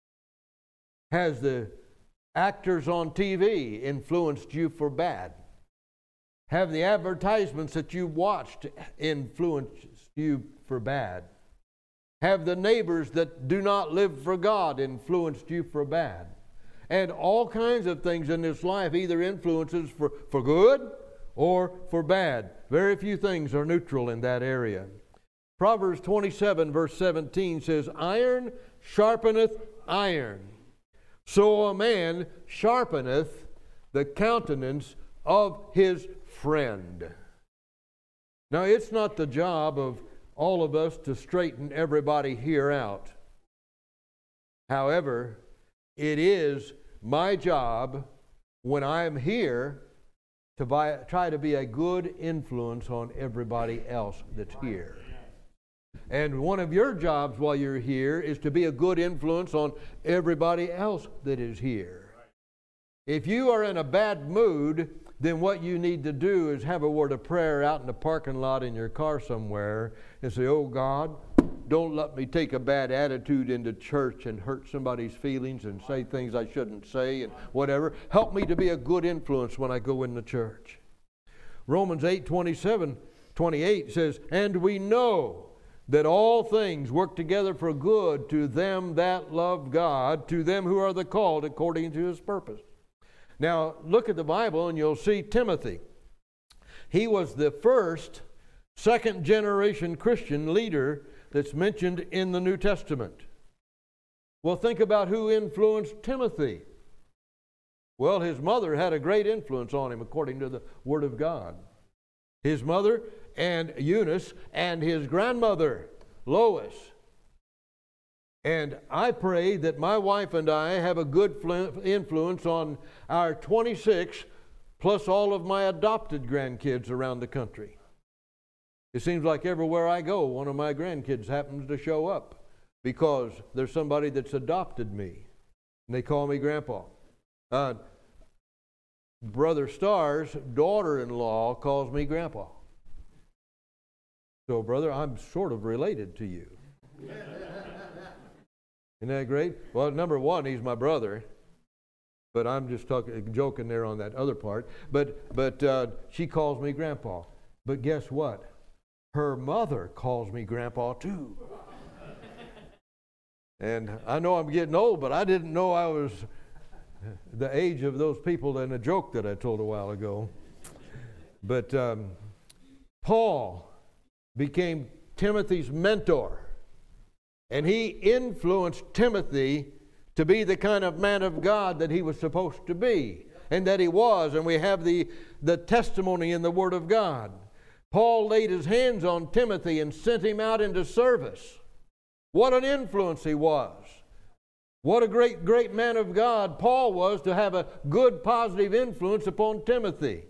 Speaker 7: Has the actors on T V influenced you for bad? Have the advertisements that you watched influenced you for bad? Have the neighbors that do not live for God influenced you for bad? And all kinds of things in this life either influences for, for good or for bad. Very few things are neutral in that area. Proverbs twenty-seven verse seventeen says, "Iron sharpeneth iron, so a man sharpeneth the countenance of his friend." Now, it's not the job of all of us to straighten everybody here out. However, it is my job when I'm here to buy, try to be a good influence on everybody else that's here. And one of your jobs while you're here is to be a good influence on everybody else that is here. If you are in a bad mood, then what you need to do is have a word of prayer out in the parking lot in your car somewhere and say, "Oh God, don't let me take a bad attitude into church and hurt somebody's feelings and say things I shouldn't say and whatever. Help me to be a good influence when I go into church." Romans eight twenty-seven, twenty-eight says, "And we know that all things work together for good to them that love God, to them who are the called according to his purpose." Now, look at the Bible and you'll see Timothy. He was the first second generation Christian leader that's mentioned in the New Testament. Well, think about who influenced Timothy. Well, his mother had a great influence on him according to the Word of God. His mother and Eunice and his grandmother, Lois. And I pray that my wife and I have a good influence on our twenty-six plus all of my adopted grandkids around the country. It seems like everywhere I go, one of my grandkids happens to show up because there's somebody that's adopted me. And they call me Grandpa. Uh, Brother Starr's daughter-in-law calls me Grandpa. So, brother, I'm sort of related to you. Isn't that great? Well, number one, he's my brother. But I'm just talking, joking there on that other part. But, but uh, she calls me Grandpa. But guess what? Her mother calls me Grandpa too. And I know I'm getting old, but I didn't know I was the age of those people in a joke that I told a while ago. But um, Paul became Timothy's mentor. And he influenced Timothy to be the kind of man of God that he was supposed to be, and that he was. And we have the, the testimony in the Word of God. Paul laid his hands on Timothy and sent him out into service. What an influence he was. What a great, great man of God Paul was to have a good, positive influence upon Timothy.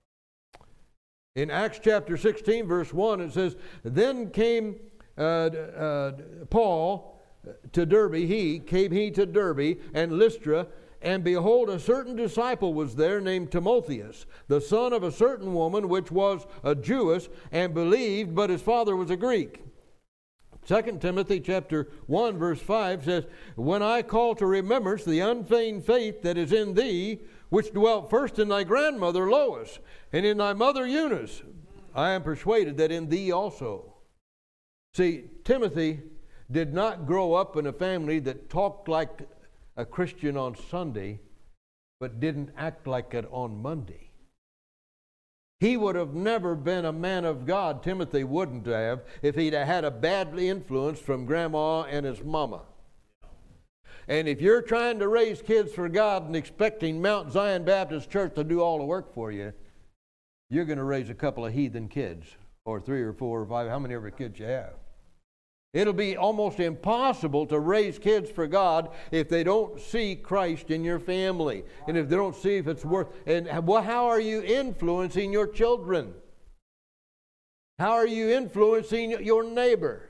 Speaker 7: In Acts chapter sixteen, verse one, it says, Then came uh, uh, Paul to Derbe, he came he to Derbe and Lystra, and behold, a certain disciple was there named Timotheus, the son of a certain woman which was a Jewess, and believed, but his father was a Greek. Second Timothy chapter one, verse five says, When I call to remembrance the unfeigned faith that is in thee, which dwelt first in thy grandmother Lois, and in thy mother Eunice, I am persuaded that in thee also. See, Timothy did not grow up in a family that talked like a Christian on Sunday, but didn't act like it on Monday. He would have never been a man of God, Timothy wouldn't have, if he'd have had a bad influence from grandma and his mama. And if you're trying to raise kids for God and expecting Mount Zion Baptist Church to do all the work for you, you're going to raise a couple of heathen kids, or three or four or five, how many ever kids you have. It'll be almost impossible to raise kids for God if they don't see Christ in your family, and if they don't see if it's worth. And how are you influencing your children? How are you influencing your neighbor?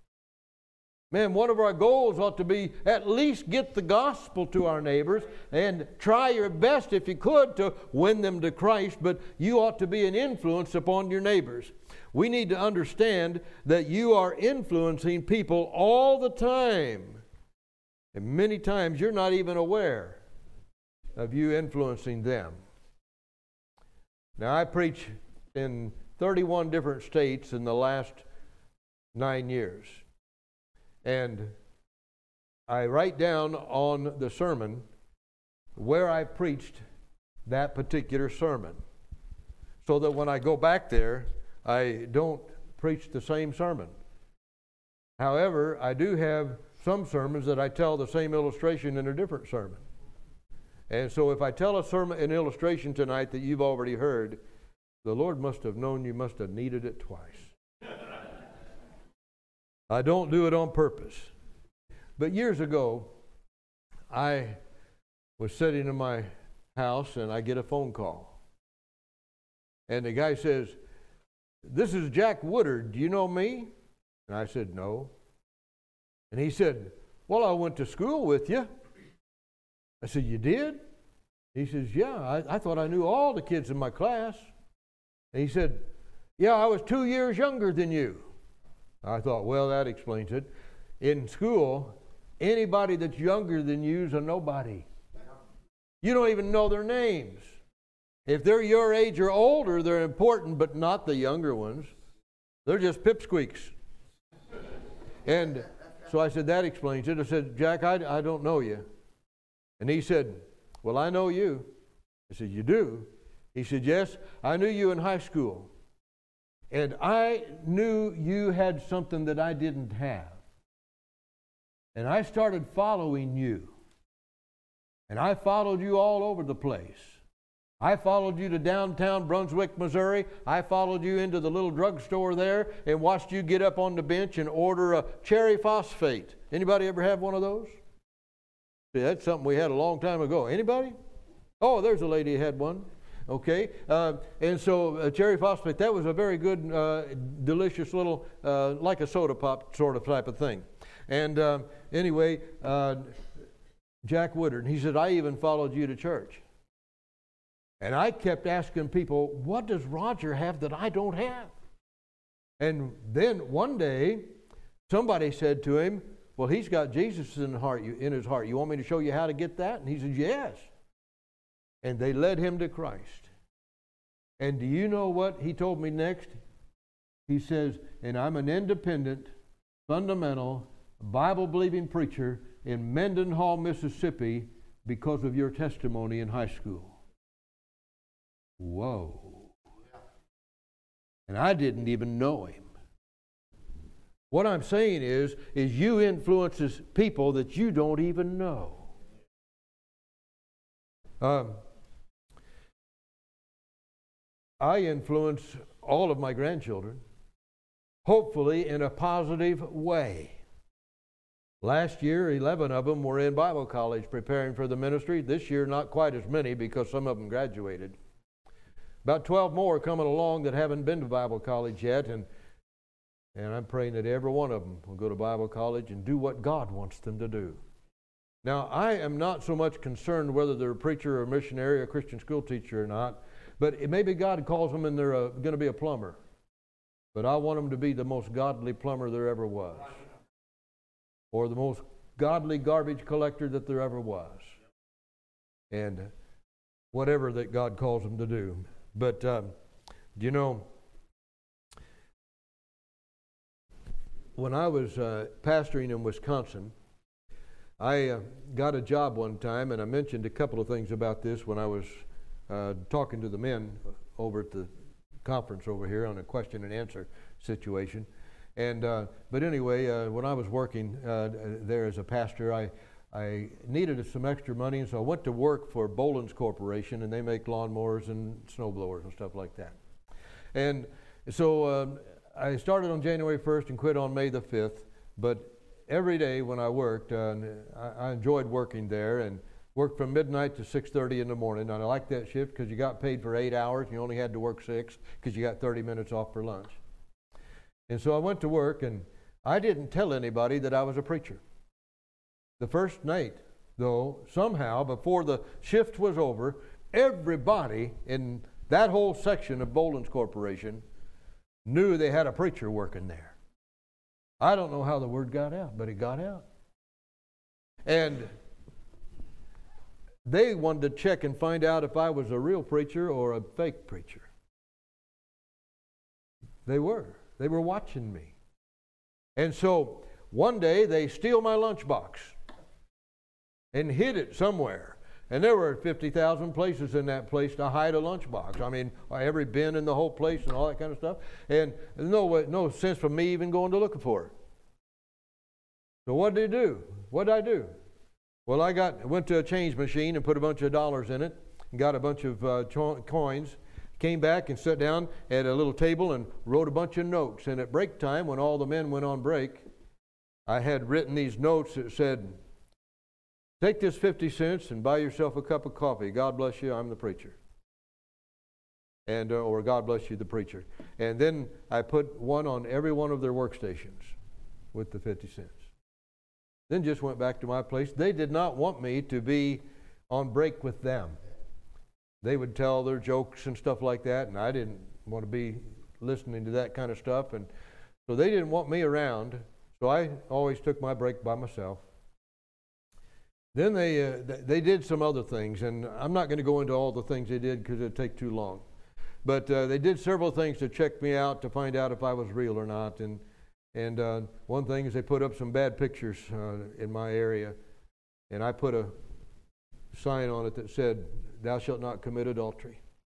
Speaker 7: Man, one of our goals ought to be at least get the gospel to our neighbors, and try your best if you could to win them to Christ, but you ought to be an influence upon your neighbors. We need to understand that you are influencing people all the time. And many times you're not even aware of you influencing them. Now, I preach in thirty-one different states in the last nine years. And I write down on the sermon where I preached that particular sermon, so that when I go back there, I don't preach the same sermon. However, I do have some sermons that I tell the same illustration in a different sermon. And so if I tell a sermon, an illustration tonight that you've already heard, the Lord must have known you must have needed it twice. I don't do it on purpose. But years ago, I was sitting in my house and I get a phone call. And the guy says, "This is Jack Woodard. Do you know me?" And I said, "No." And he said, "Well, I went to school with you." I said, "You did?" He says, "Yeah, I, I thought I knew all the kids in my class." And he said, "Yeah, I was two years younger than you." I thought, well, that explains it. In school, anybody that's younger than you is a nobody. You don't even know their names. If they're your age or older, they're important, but not the younger ones. They're just pipsqueaks. And so I said, that explains it. I said, "Jack, I, I don't know you." And he said, "Well, I know you." I said, "You do?" He said, "Yes, I knew you in high school. And I knew you had something that I didn't have. And I started following you. And I followed you all over the place. I followed you to downtown Brunswick, Missouri. I followed you into the little drugstore there and watched you get up on the bench and order a cherry phosphate. Anybody ever have one of those? See, that's something we had a long time ago. Anybody? Oh, there's a lady who had one. Okay, uh, and so uh, cherry phosphate, that was a very good, uh, delicious little, uh, like a soda pop sort of type of thing. And uh, anyway, uh, Jack Woodard, he said, "I even followed you to church." And I kept asking people, what does Roger have that I don't have? And then one day, somebody said to him, "Well, he's got Jesus in, heart, in his heart. You want me to show you how to get that?" And he said, "Yes." And they led him to Christ. And do you know what he told me next? He says, "And I'm an independent, fundamental, Bible-believing preacher in Mendenhall, Mississippi, because of your testimony in high school." Whoa. And I didn't even know him. What I'm saying is, is you influences people that you don't even know. Um, I influence all of my grandchildren, hopefully in a positive way. Last year, eleven of them were in Bible college preparing for the ministry. This year, not quite as many because some of them graduated. About twelve more coming along that haven't been to Bible college yet, and and I'm praying that every one of them will go to Bible college and do what God wants them to do. Now, I am not so much concerned whether they're a preacher or a missionary or a Christian school teacher or not, but it, maybe God calls them and they're going to be a plumber. But I want them to be the most godly plumber there ever was, or the most godly garbage collector that there ever was, and whatever that God calls them to do. But, um, you know, when I was uh, pastoring in Wisconsin, I uh, got a job one time, and I mentioned a couple of things about this when I was uh, talking to the men over at the conference over here on a question and answer situation. And uh, but anyway, uh, when I was working uh, there as a pastor, I I needed some extra money, and so I went to work for Boland's Corporation, and they make lawnmowers and snowblowers and stuff like that. And so uh, I started on January first and quit on May the fifth, but every day when I worked, uh, I, I enjoyed working there, and worked from midnight to six thirty in the morning. And I liked that shift because you got paid for eight hours, and you only had to work six because you got thirty minutes off for lunch. And so I went to work, and I didn't tell anybody that I was a preacher. The first night, though, somehow, before the shift was over, everybody in that whole section of Boland's Corporation knew they had a preacher working there. I don't know how the word got out, but it got out. And they wanted to check and find out if I was a real preacher or a fake preacher. They were. They were watching me. And so one day they steal my lunchbox and hid it somewhere. And there were fifty thousand places in that place to hide a lunchbox. I mean, every bin in the whole place and all that kind of stuff. And no, no sense for me even going to looking for it. So what did they do? What did I do? Well, I got went to a change machine and put a bunch of dollars in it and got a bunch of uh, cho- coins. Came back and sat down at a little table and wrote a bunch of notes. And at break time, when all the men went on break, I had written these notes that said, take this fifty cents and buy yourself a cup of coffee. God bless you, I'm the preacher. And uh, or God bless you, the preacher. And then I put one on every one of their workstations with the fifty cents. Then just went back to my place. They did not want me to be on break with them. They would tell their jokes and stuff like that, and I didn't want to be listening to that kind of stuff. And so they didn't want me around, so I always took my break by myself. Then they uh, they did some other things, and I'm not going to go into all the things they did because it would take too long. But uh, they did several things to check me out to find out if I was real or not. And and uh, one thing is they put up some bad pictures uh, in my area, and I put a sign on it that said, "Thou shalt not commit adultery."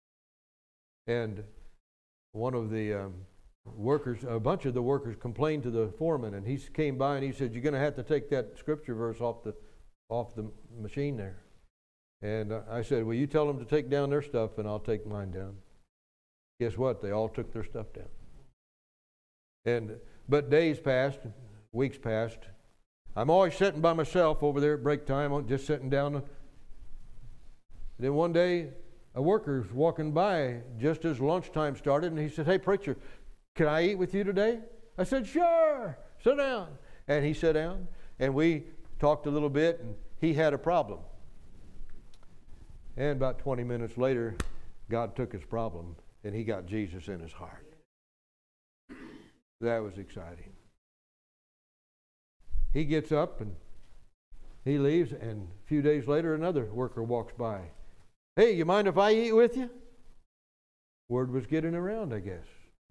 Speaker 7: And one of the um, workers, a bunch of the workers complained to the foreman, and he came by and he said, "You're going to have to take that scripture verse off the off the machine there." And uh, I said, "Well, you tell them to take down their stuff, and I'll take mine down." Guess what? They all took their stuff down. And but days passed, weeks passed. I'm always sitting by myself over there at break time, just sitting down. Then one day, a worker's walking by just as lunchtime started, and he said, "Hey, preacher, can I eat with you today?" I said, "Sure, sit down." And he sat down, and we talked a little bit, and he had a problem. And about twenty minutes later, God took his problem, and he got Jesus in his heart. That was exciting. He gets up, and he leaves, and a few days later, another worker walks by. "Hey, you mind if I eat with you?" Word was getting around, I guess.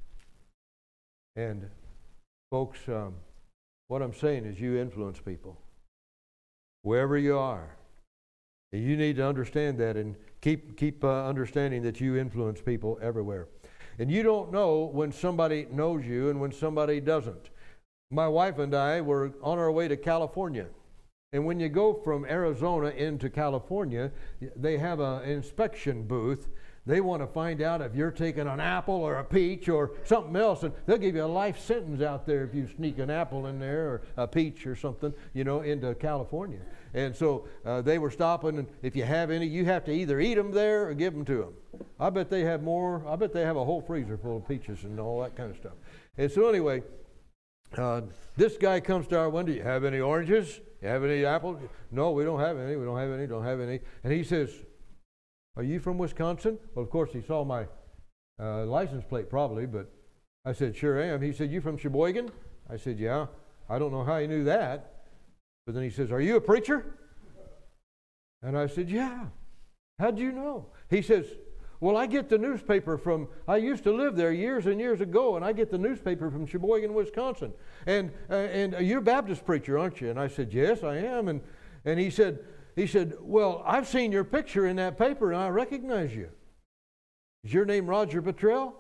Speaker 7: And folks, um, what I'm saying is you influence people. Wherever you are. You need to understand that and keep keep uh, understanding that you influence people everywhere. And you don't know when somebody knows you and when somebody doesn't. my wife and I were on our way to California. And when you go from Arizona into California, they have an inspection booth. They want to find out if you're taking an apple or a peach or something else, and they'll give you a life sentence out there if you sneak an apple in there or a peach or something, you know, into California. And so uh, they were stopping, and if you have any, you have to either eat them there or give them to them. I bet they have more. I bet they have a whole freezer full of peaches and all that kind of stuff. And so anyway, uh, this guy comes to our window. You have any oranges? You have any apples? No, we don't have any. We don't have any. Don't have any. And he says, "Are you from Wisconsin?" Well, of course, he saw my uh, license plate probably, but I said, "Sure am." He said, "You from Sheboygan?" I said, "Yeah." I don't know how he knew that. But then he says, "Are you a preacher?" And I said, "Yeah." "How'd you know?" He says, "Well, I get the newspaper from, I used to live there years and years ago, and I get the newspaper from Sheboygan, Wisconsin. And uh, and you're a Baptist preacher, aren't you?" And I said, "Yes, I am." And and he said, he said, "Well, I've seen your picture in that paper, and I recognize you. Is your name Roger Bottrell?"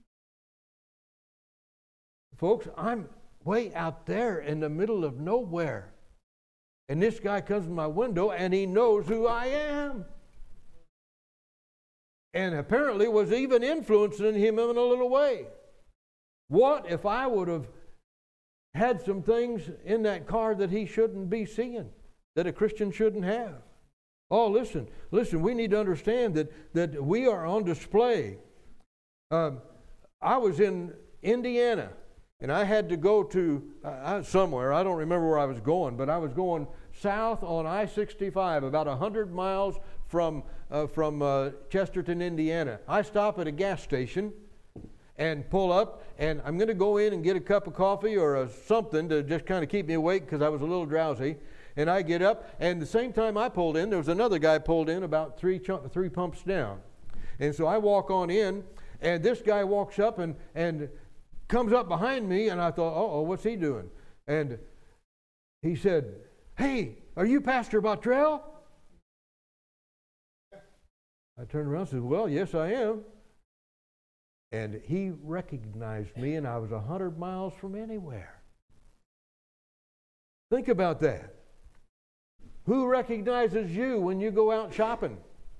Speaker 7: Folks, I'm way out there in the middle of nowhere. And this guy comes to my window, and he knows who I am. And apparently was even influencing him in a little way. What if I would have had some things in that car that he shouldn't be seeing, that a Christian shouldn't have? Oh, listen, listen, we need to understand that, that we are on display. Um, I was in Indiana, and I had to go to uh, somewhere. I don't remember where I was going, but I was going south on I sixty-five, about one hundred miles from uh, from uh, Chesterton, Indiana. I stop at a gas station and pull up, and I'm going to go in and get a cup of coffee or a, something to just kind of keep me awake because I was a little drowsy. And I get up, and the same time I pulled in, there was another guy pulled in about three ch- three pumps down. And so I walk on in, and this guy walks up and and comes up behind me, and I thought, uh-oh, what's he doing? And he said, "Hey, are you Pastor Bottrell?" I turned around and said, "Well, yes, I am." And he recognized me, and I was a hundred miles from anywhere. Think about that. Who recognizes you when you go out shopping?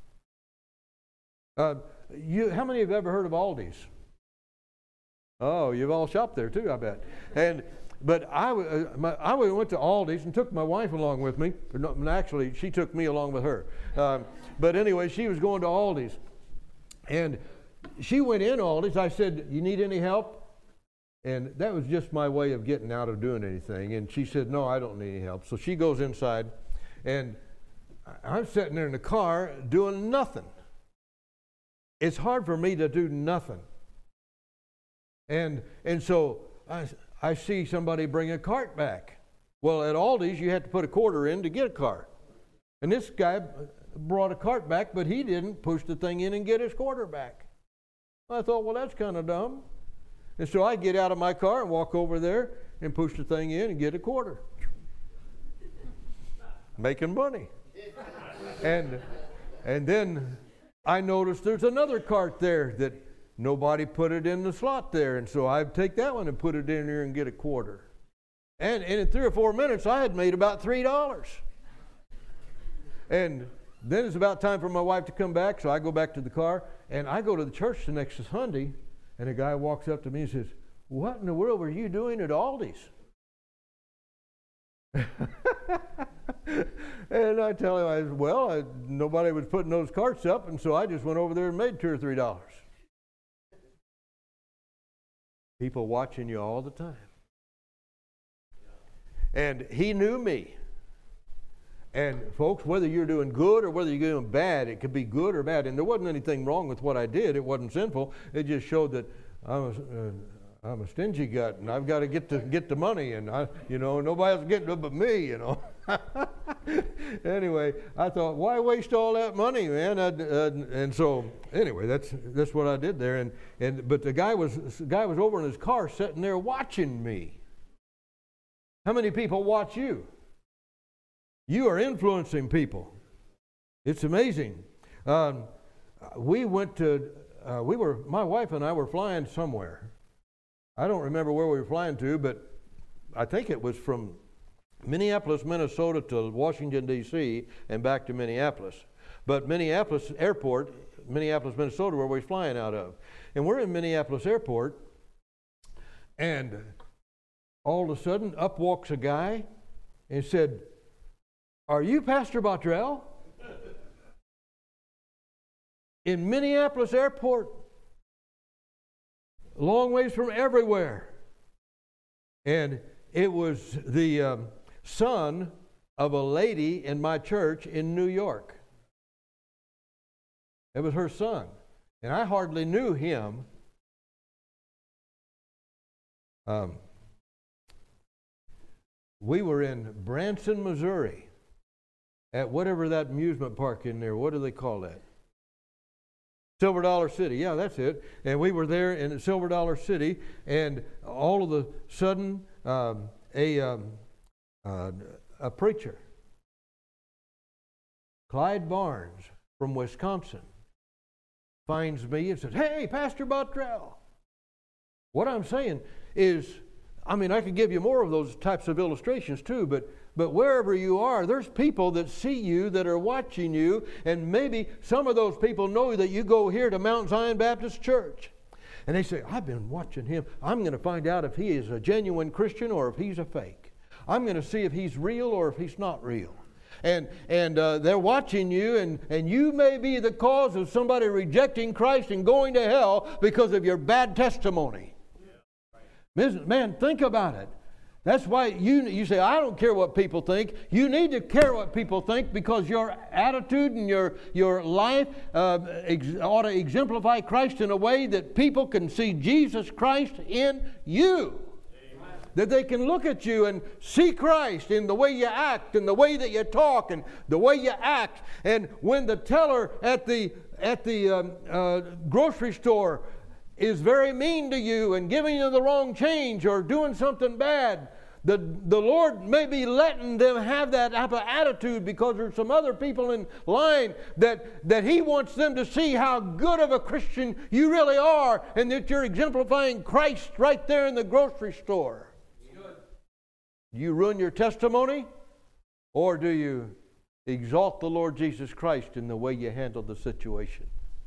Speaker 7: Uh, you, how many have ever heard of Aldi's? Oh, you've all shopped there too, I bet. And but I, uh, my, I went to Aldi's and took my wife along with me. No, actually, she took me along with her. Um, but anyway, she was going to Aldi's, and she went in Aldi's. I said, "You need any help?" And that was just my way of getting out of doing anything. And she said, "No, I don't need any help." So she goes inside, and I'm sitting there in the car doing nothing. It's hard for me to do nothing. And and so I, I see somebody bring a cart back. Well, at Aldi's, you had to put a quarter in to get a cart. And this guy brought a cart back, but he didn't push the thing in and get his quarter back. I thought, well, that's kind of dumb. And so I get out of my car and walk over there and push the thing in and get a quarter. Making money. And, and then I noticed there's another cart there that nobody put it in the slot there. And so I take that one and put it in there and get a quarter. And, and in three or four minutes, I had made about three dollars. And then it's about time for my wife to come back, so I go back to the car, and I go to the church the next Sunday, and a guy walks up to me and says, "What in the world were you doing at Aldi's?" And I tell him, I said, well, I, nobody was putting those carts up, and so I just went over there and made two or three dollars. People watching you all the time. And he knew me. And folks, whether you're doing good or whether you're doing bad, it could be good or bad. And there wasn't anything wrong with what I did. It wasn't sinful. It just showed that I'm a, uh, I'm a stingy gut, and I've got to get to get the money, and I, you know, nobody else getting it but me, you know. Anyway, I thought, why waste all that money, man? Uh, and so, anyway, that's that's what I did there. And and but the guy was the guy was over in his car, sitting there watching me. How many people watch you? You are influencing people. It's amazing. Um, we went to, uh, we were, my wife and I were flying somewhere. I don't remember where we were flying to, but I think it was from Minneapolis, Minnesota to Washington, D C and back to Minneapolis. But Minneapolis Airport, Minneapolis, Minnesota, where we're flying out of. And we're in Minneapolis Airport, and all of a sudden, up walks a guy and said, "Are you Pastor Bottrell?" In Minneapolis Airport, long ways from everywhere. And it was the um, son of a lady in my church in New York. It was her son. And I hardly knew him. Um, we were in Branson, Missouri, at whatever that amusement park in there, what do they call that? Silver Dollar City, yeah, that's it. And we were there in Silver Dollar City, and all of a sudden, um, a um, uh, a preacher, Clyde Barnes from Wisconsin, finds me and says, "Hey, Pastor Bottrell." What I'm saying is, I mean, I could give you more of those types of illustrations too, but but wherever you are, there's people that see you, that are watching you, and maybe some of those people know that you go here to Mount Zion Baptist Church. And they say, "I've been watching him. I'm going to find out if he is a genuine Christian or if he's a fake. I'm going to see if he's real or if he's not real." And and uh, they're watching you, and, and you may be the cause of somebody rejecting Christ and going to hell because of your bad testimony. Yeah, right. Man, think about it. That's why you you say, "I don't care what people think." You need to care what people think, because your attitude and your, your life uh, ex- ought to exemplify Christ in a way that people can see Jesus Christ in you. Amen. That they can look at you and see Christ in the way you act and the way that you talk and the way you act. And when the teller at the, at the um, uh, grocery store is very mean to you and giving you the wrong change or doing something bad, the, the Lord may be letting them have that type of attitude because there's some other people in line that, that He wants them to see how good of a Christian you really are, and that you're exemplifying Christ right there in the grocery store. Do you ruin your testimony, or do you exalt the Lord Jesus Christ in the way you handle the situation?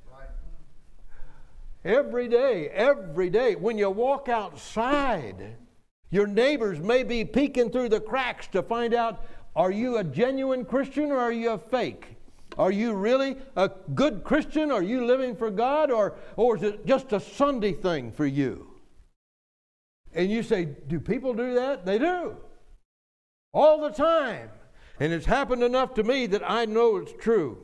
Speaker 7: Every day, every day, when you walk outside, your neighbors may be peeking through the cracks to find out, are you a genuine Christian or are you a fake? Are you really a good Christian? Are you living for God? Or, or is it just a Sunday thing for you? And you say, do people do that? They do. All the time. And it's happened enough to me that I know it's true.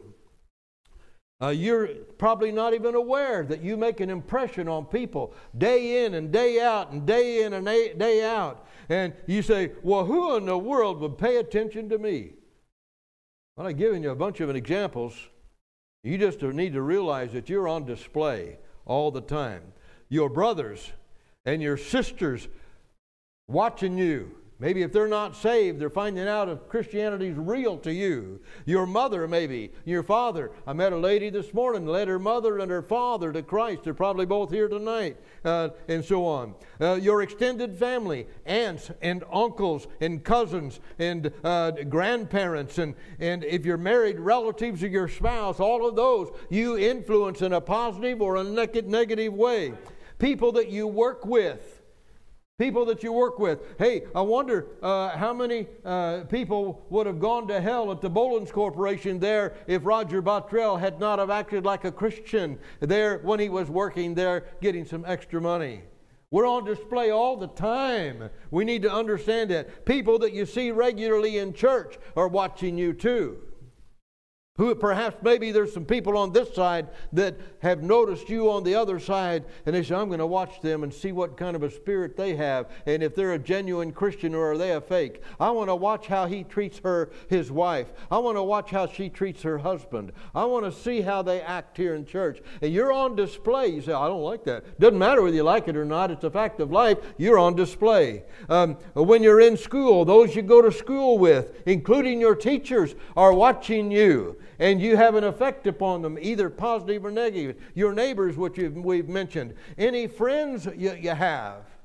Speaker 7: Uh, you're probably not even aware that you make an impression on people day in and day out and day in and day out. And you say, well, who in the world would pay attention to me? Well, I've given you a bunch of examples. You just need to realize that you're on display all the time. Your brothers and your sisters watching you. Maybe if they're not saved, they're finding out if Christianity's real to you. Your mother, maybe. Your father. I met a lady this morning, led her mother and her father to Christ. They're probably both here tonight, uh, and so on. Uh, your extended family, aunts and uncles and cousins and uh, grandparents, and, and if you're married, relatives of your spouse, all of those you influence in a positive or a negative way. People that you work with. People that you work with. Hey, I wonder uh, how many uh, people would have gone to hell at the Bolins Corporation there if Roger Bottrell had not have acted like a Christian there when he was working there getting some extra money. We're on display all the time. We need to understand that. People that you see regularly in church are watching you too. Who perhaps maybe there's some people on this side that have noticed you on the other side, and they say, I'm going to watch them and see what kind of a spirit they have, and if they're a genuine Christian or are they a fake. I want to watch how he treats her, his wife. I want to watch how she treats her husband. I want to see how they act here in church. And you're on display. You say, I don't like that. Doesn't matter whether you like it or not. It's a fact of life. You're on display. Um, when you're in school, those you go to school with, including your teachers, are watching you. And you have an effect upon them, either positive or negative. Your neighbors, which you've, we've mentioned. Any friends you, you have.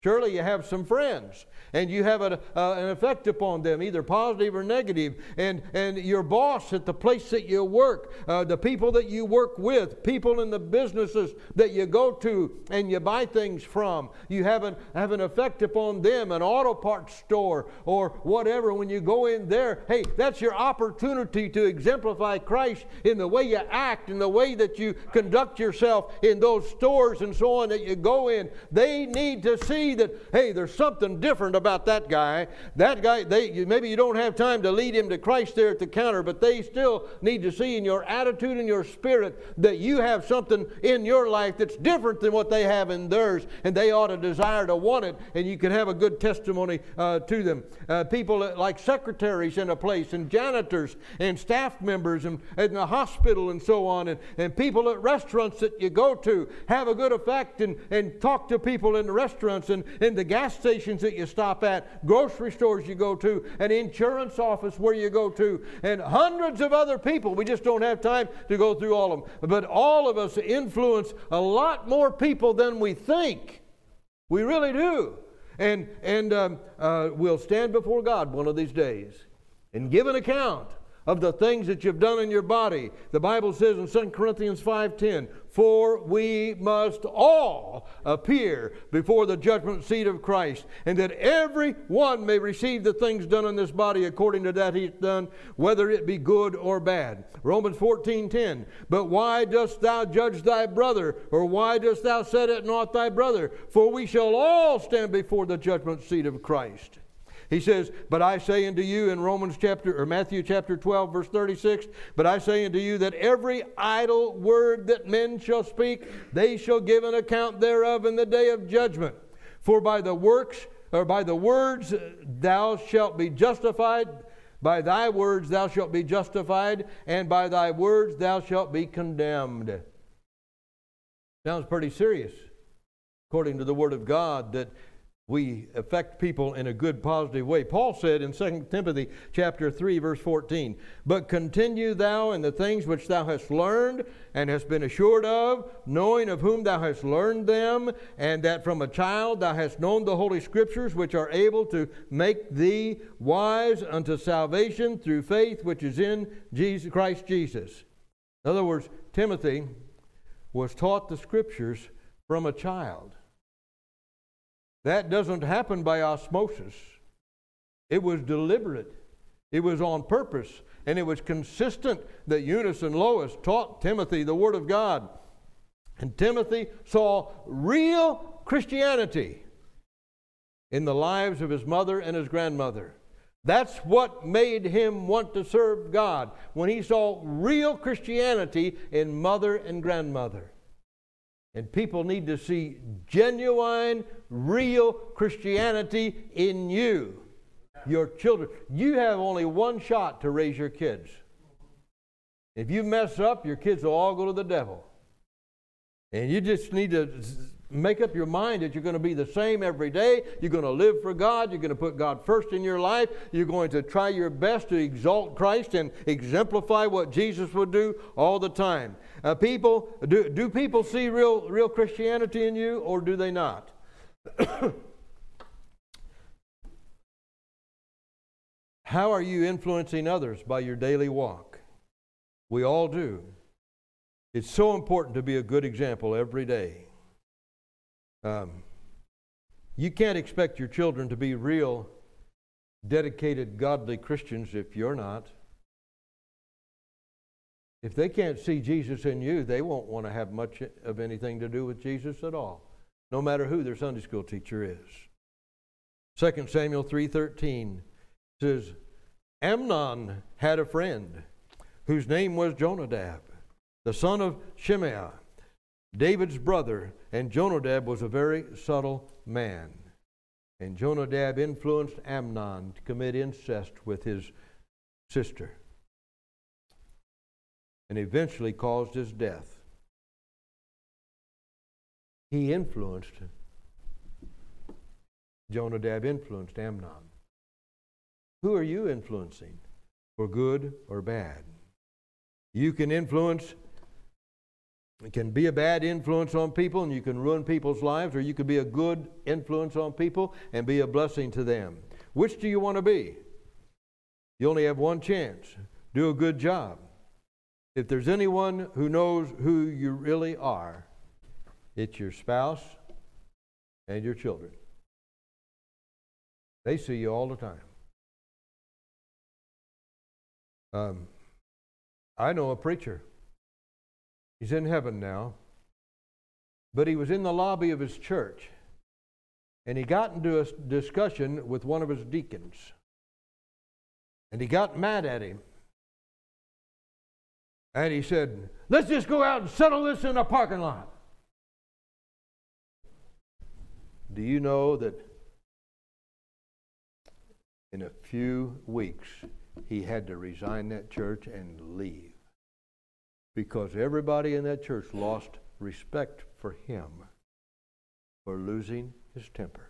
Speaker 7: Surely you have some friends, and you have a, uh, an effect upon them, either positive or negative. And, and your boss at the place that you work, uh, the people that you work with, people in the businesses that you go to and you buy things from, you have an, have an effect upon them, an auto parts store or whatever. When you go in there, hey, that's your opportunity to exemplify Christ in the way you act, in the way that you conduct yourself in those stores and so on that you go in. They need to see that, hey, there's something different about that guy. That guy, they you, maybe you don't have time to lead him to Christ there at the counter, but they still need to see in your attitude and your spirit that you have something in your life that's different than what they have in theirs, and they ought to desire to want it, and you can have a good testimony uh, to them. Uh, people like secretaries in a place, and janitors, and staff members, and in the hospital, and so on, and, and people at restaurants that you go to, have a good effect, and, and talk to people in the restaurants, and in the gas stations that you stop at, grocery stores you go to, an insurance office where you go to, and hundreds of other people. We just don't have time to go through all of them. But all of us influence a lot more people than we think. We really do. And, and um, uh, we'll stand before God one of these days and give an account of the things that you've done in your body. The Bible says in Second Corinthians five ten, for we must all appear before the judgment seat of Christ, and that every one may receive the things done in this body according to that he's done, whether it be good or bad. Romans fourteen ten, but why dost thou judge thy brother, or why dost thou set at naught thy brother? For we shall all stand before the judgment seat of Christ. He says, but I say unto you in Romans chapter, or Matthew chapter twelve, verse thirty-six, but I say unto you that every idle word that men shall speak, they shall give an account thereof in the day of judgment. For by the works, or by the words thou shalt be justified, by thy words thou shalt be justified, and by thy words thou shalt be condemned. Sounds pretty serious, according to the Word of God, that we affect people in a good, positive way. Paul said in Second Timothy chapter three, verse fourteen, but continue thou in the things which thou hast learned and hast been assured of, knowing of whom thou hast learned them, and that from a child thou hast known the Holy Scriptures, which are able to make thee wise unto salvation through faith which is in Jesus, Christ Jesus. In other words, Timothy was taught the Scriptures from a child. That doesn't happen by osmosis. It was deliberate. It was on purpose. And it was consistent that Eunice and Lois taught Timothy the Word of God. And Timothy saw real Christianity in the lives of his mother and his grandmother. That's what made him want to serve God, when he saw real Christianity in mother and grandmother. And people need to see genuine, real Christianity in you, your children. You have only one shot to raise your kids. If you mess up, your kids will all go to the devil. And you just need to make up your mind that you're going to be the same every day. You're going to live for God. You're going to put God first in your life. You're going to try your best to exalt Christ and exemplify what Jesus would do all the time. Uh, people, do, do people see real, real Christianity in you, or do they not? How are you influencing others by your daily walk? We all do. It's so important to be a good example every day. Um, you can't expect your children to be real, dedicated, godly Christians if you're not. If they can't see Jesus in you, they won't want to have much of anything to do with Jesus at all, no matter who their Sunday school teacher is. Second Samuel three thirteen says, Amnon had a friend whose name was Jonadab, the son of Shimeah, David's brother, and Jonadab was a very subtle man. And Jonadab influenced Amnon to commit incest with his sister, and eventually caused his death. He influenced, Jonadab influenced Amnon. Who are you influencing, for good or bad? You can influence can be a bad influence on people and you can ruin people's lives, or you can be a good influence on people and be a blessing to them. Which do you want to be? You only have one chance. Do a good job. If there's anyone who knows who you really are, it's your spouse and your children. They see you all the time. Um, I know a preacher. He's in heaven now. But he was in the lobby of his church, and he got into a discussion with one of his deacons. And he got mad at him. And he said, let's just go out and settle this in a parking lot. Do you know that in a few weeks he had to resign that church and leave? Because everybody in that church lost respect for him for losing his temper.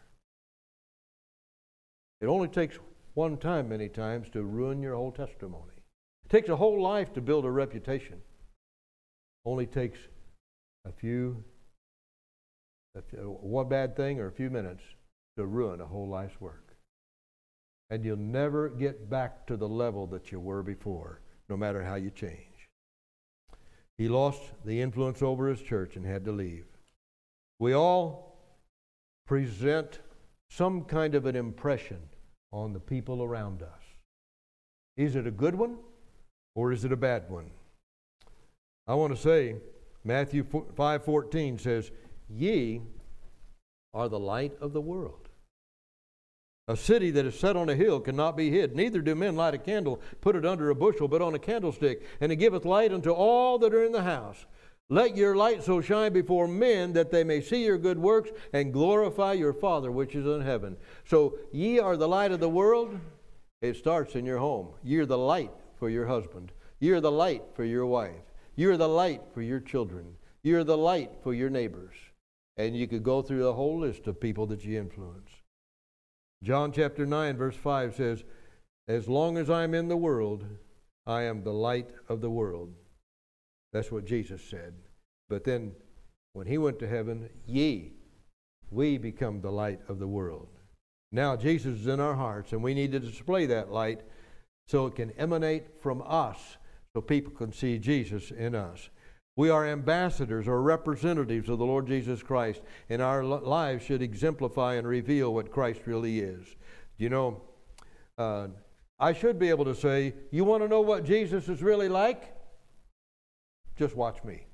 Speaker 7: It only takes one time many times to ruin your whole testimony. It takes a whole life to build a reputation. Only takes a few, a few, one bad thing or a few minutes to ruin a whole life's work. And you'll never get back to the level that you were before, no matter how you change. He lost the influence over his church and had to leave. We all present some kind of an impression on the people around us. Is it a good one or is it a bad one? I want to say, Matthew five fourteen says, ye are the light of the world. A city that is set on a hill cannot be hid. Neither do men light a candle, put it under a bushel, but on a candlestick, and it giveth light unto all that are in the house. Let your light so shine before men that they may see your good works and glorify your Father which is in heaven. So ye are the light of the world. It starts in your home. You're the light for your husband. You're the light for your wife. You're the light for your children. You're the light for your neighbors. And you could go through the whole list of people that you influence. John chapter nine verse five says, as long as I'm in the world, I am the light of the world. That's what Jesus said. But then when he went to heaven, ye, we become the light of the world. Now Jesus is in our hearts, and we need to display that light so it can emanate from us, so people can see Jesus in us. We are ambassadors or representatives of the Lord Jesus Christ, and our lives should exemplify and reveal what Christ really is. You know, uh, I should be able to say, you want to know what Jesus is really like? Just watch me.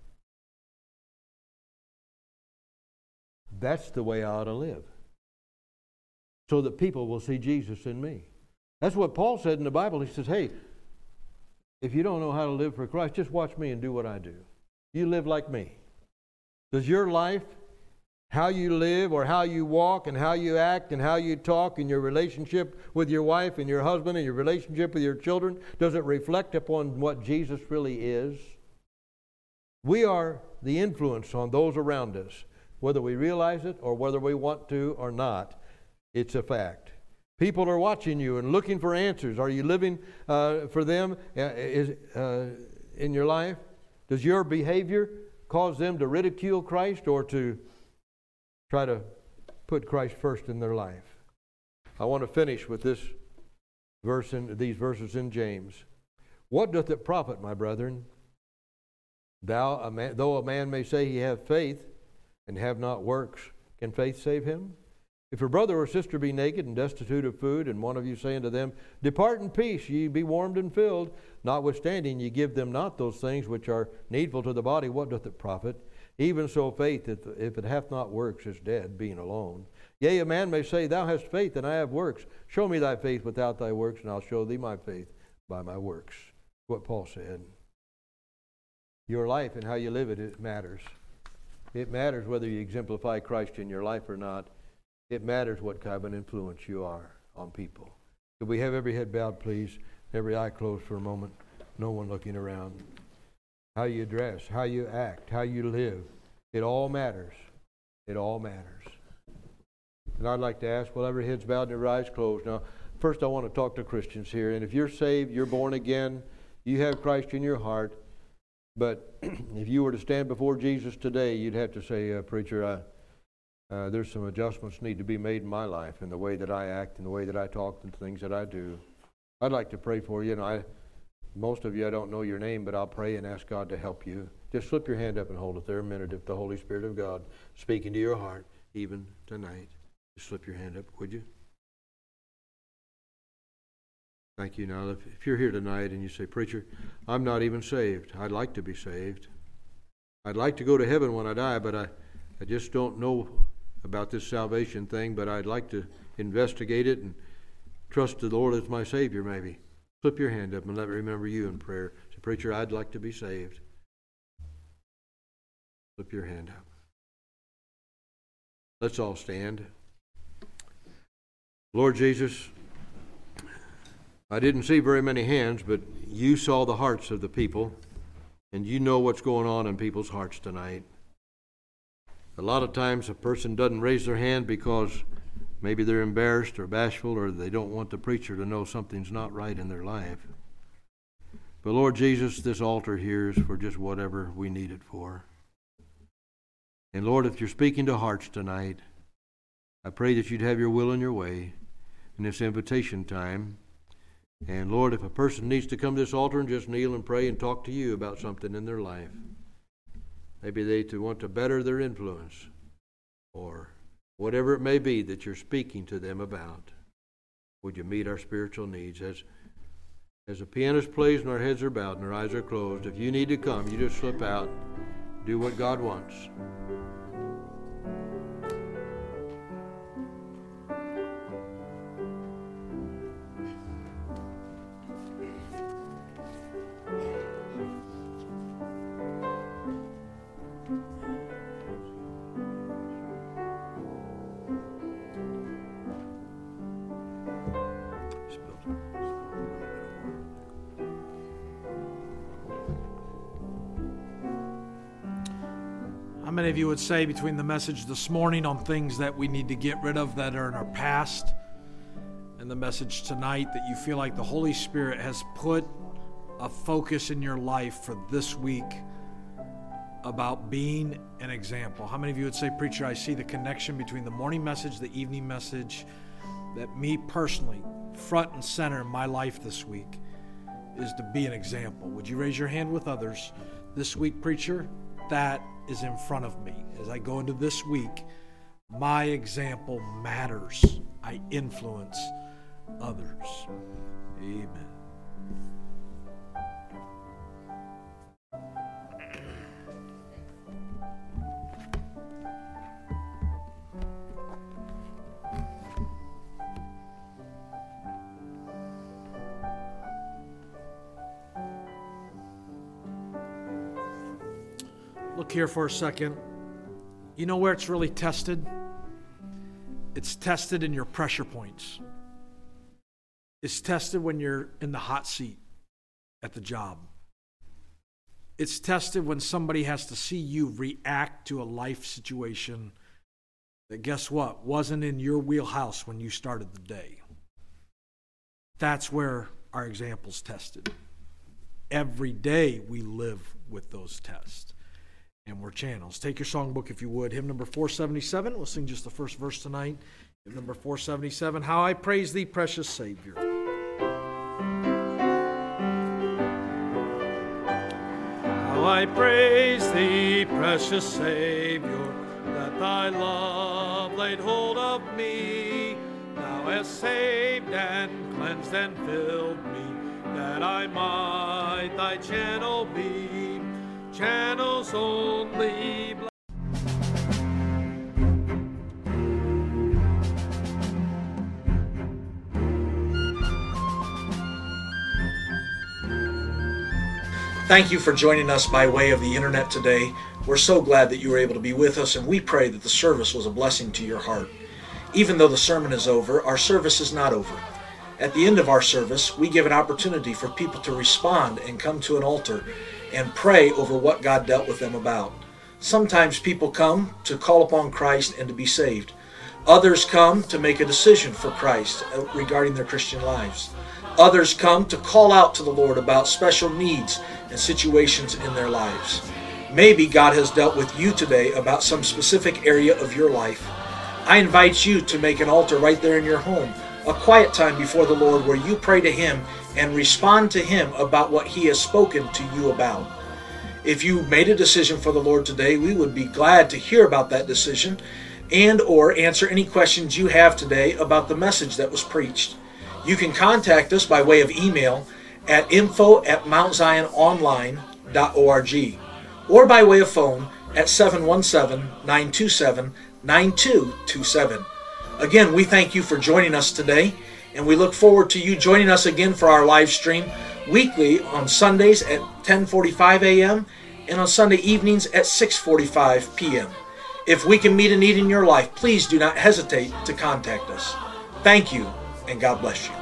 Speaker 7: That's the way I ought to live, so that people will see Jesus in me. That's what Paul said in the Bible. He says, hey, if you don't know how to live for Christ, just watch me and do what I do. You live like me. Does your life, how you live or how you walk and how you act and how you talk in your relationship with your wife and your husband and your relationship with your children, does it reflect upon what Jesus really is? We are the influence on those around us, whether we realize it or whether we want to or not. It's a fact. People are watching you and looking for answers. Are you living uh, for them uh, is, uh, in your life? Does your behavior cause them to ridicule Christ or to try to put Christ first in their life? I want to finish with this verse in these verses in James. What doth it profit, my brethren, thou a man, though a man may say he have faith and have not works, can faith save him? If your brother or sister be naked and destitute of food, and one of you say unto them, depart in peace, ye be warmed and filled, notwithstanding ye give them not those things which are needful to the body, what doth it profit? Even so faith, if it hath not works, is dead, being alone. Yea, a man may say, thou hast faith, and I have works. Show me thy faith without thy works, and I'll show thee my faith by my works. What Paul said. Your life and how you live it, it matters. It matters whether you exemplify Christ in your life or not. It matters what kind of an influence you are on people. Could we have every head bowed, please? Every eye closed for a moment. No one looking around. How you dress, how you act, how you live. It all matters. It all matters. And I'd like to ask, well, every head's bowed and every eye's closed. Now, first I want to talk to Christians here. And if you're saved, you're born again, you have Christ in your heart, But if you were to stand before Jesus today, you'd have to say, uh, Preacher, I, uh, there's some adjustments need to be made in my life, in the way that I act, in the way that I talk, and the things that I do. I'd like to pray for you. And I, most of you, I don't know your name, but I'll pray and ask God to help you. Just slip your hand up and hold it there a minute. If the Holy Spirit of God speaking to your heart, even tonight, just slip your hand up, would you? Thank you. Now, if, if you're here tonight and you say, Preacher, I'm not even saved. I'd like to be saved. I'd like to go to heaven when I die, but I, I just don't know about this salvation thing, but I'd like to investigate it and trust the Lord as my Savior, maybe. Slip your hand up and let me remember you in prayer. Say, Preacher, I'd like to be saved. Slip your hand up. Let's all stand. Lord Jesus, I didn't see very many hands, but you saw the hearts of the people, and you know what's going on in people's hearts tonight. A lot of times a person doesn't raise their hand because maybe they're embarrassed or bashful, or they don't want the preacher to know something's not right in their life. But Lord Jesus, this altar here is for just whatever we need it for. And Lord, if you're speaking to hearts tonight, I pray that you'd have your will and your way in this invitation time. And Lord, if a person needs to come to this altar and just kneel and pray and talk to you about something in their life, maybe they to want to better their influence, or whatever it may be that you're speaking to them about, would you meet our spiritual needs? As as the pianist plays and our heads are bowed and our eyes are closed, if you need to come, you just slip out, do what God wants.
Speaker 1: How many of you would say between the message this morning on things that we need to get rid of that are in our past and the message tonight that you feel like the Holy Spirit has put a focus in your life for this week about being an example? How many of you would say, Preacher, I see the connection between the morning message, the evening message, that me personally, front and center in my life this week is to be an example? Would you raise your hand with others this week, Preacher? That is in front of me. As I go into this week, my example matters. I influence others. Amen. Look here for a second. You know where it's really tested? It's tested in your pressure points. It's tested when you're in the hot seat at the job. It's tested when somebody has to see you react to a life situation that, guess what, wasn't in your wheelhouse when you started the day. That's where our example's tested. Every day we live with those tests. And we're channels. Take your songbook if you would. Hymn number four seventy-seven. We'll sing just the first verse tonight. Hymn number four seventy-seven. How I Praise Thee, Precious Savior. How I praise Thee, precious Savior, that Thy love laid hold of me. Thou hast saved and cleansed and filled me, that I might Thy channel be. Channels only. Thank you for joining us by way of the internet today. We're so glad that you were able to be with us, and we pray that the service was a blessing to your heart. Even though the sermon is over, our service is not over. At the end of our service, we give an opportunity for people to respond and come to an altar and pray over what God dealt with them about. Sometimes people come to call upon Christ and to be saved. Others come to make a decision for Christ regarding their Christian lives. Others come to call out to the Lord about special needs and situations in their lives. Maybe God has dealt with you today about some specific area of your life. I invite you to make an altar right there in your home, a quiet time before the Lord where you pray to Him and respond to Him about what He has spoken to you about. If you made a decision for the Lord today, we would be glad to hear about that decision and or answer any questions you have today about the message that was preached. You can contact us by way of email at info at mount zion online dot org or by way of phone at seven one seven, nine two seven, nine two two seven. Again, we thank you for joining us today, and we look forward to you joining us again for our live stream weekly on Sundays at ten forty-five a.m. and on Sunday evenings at six forty-five p.m. If we can meet a need in your life, please do not hesitate to contact us. Thank you, and God bless you.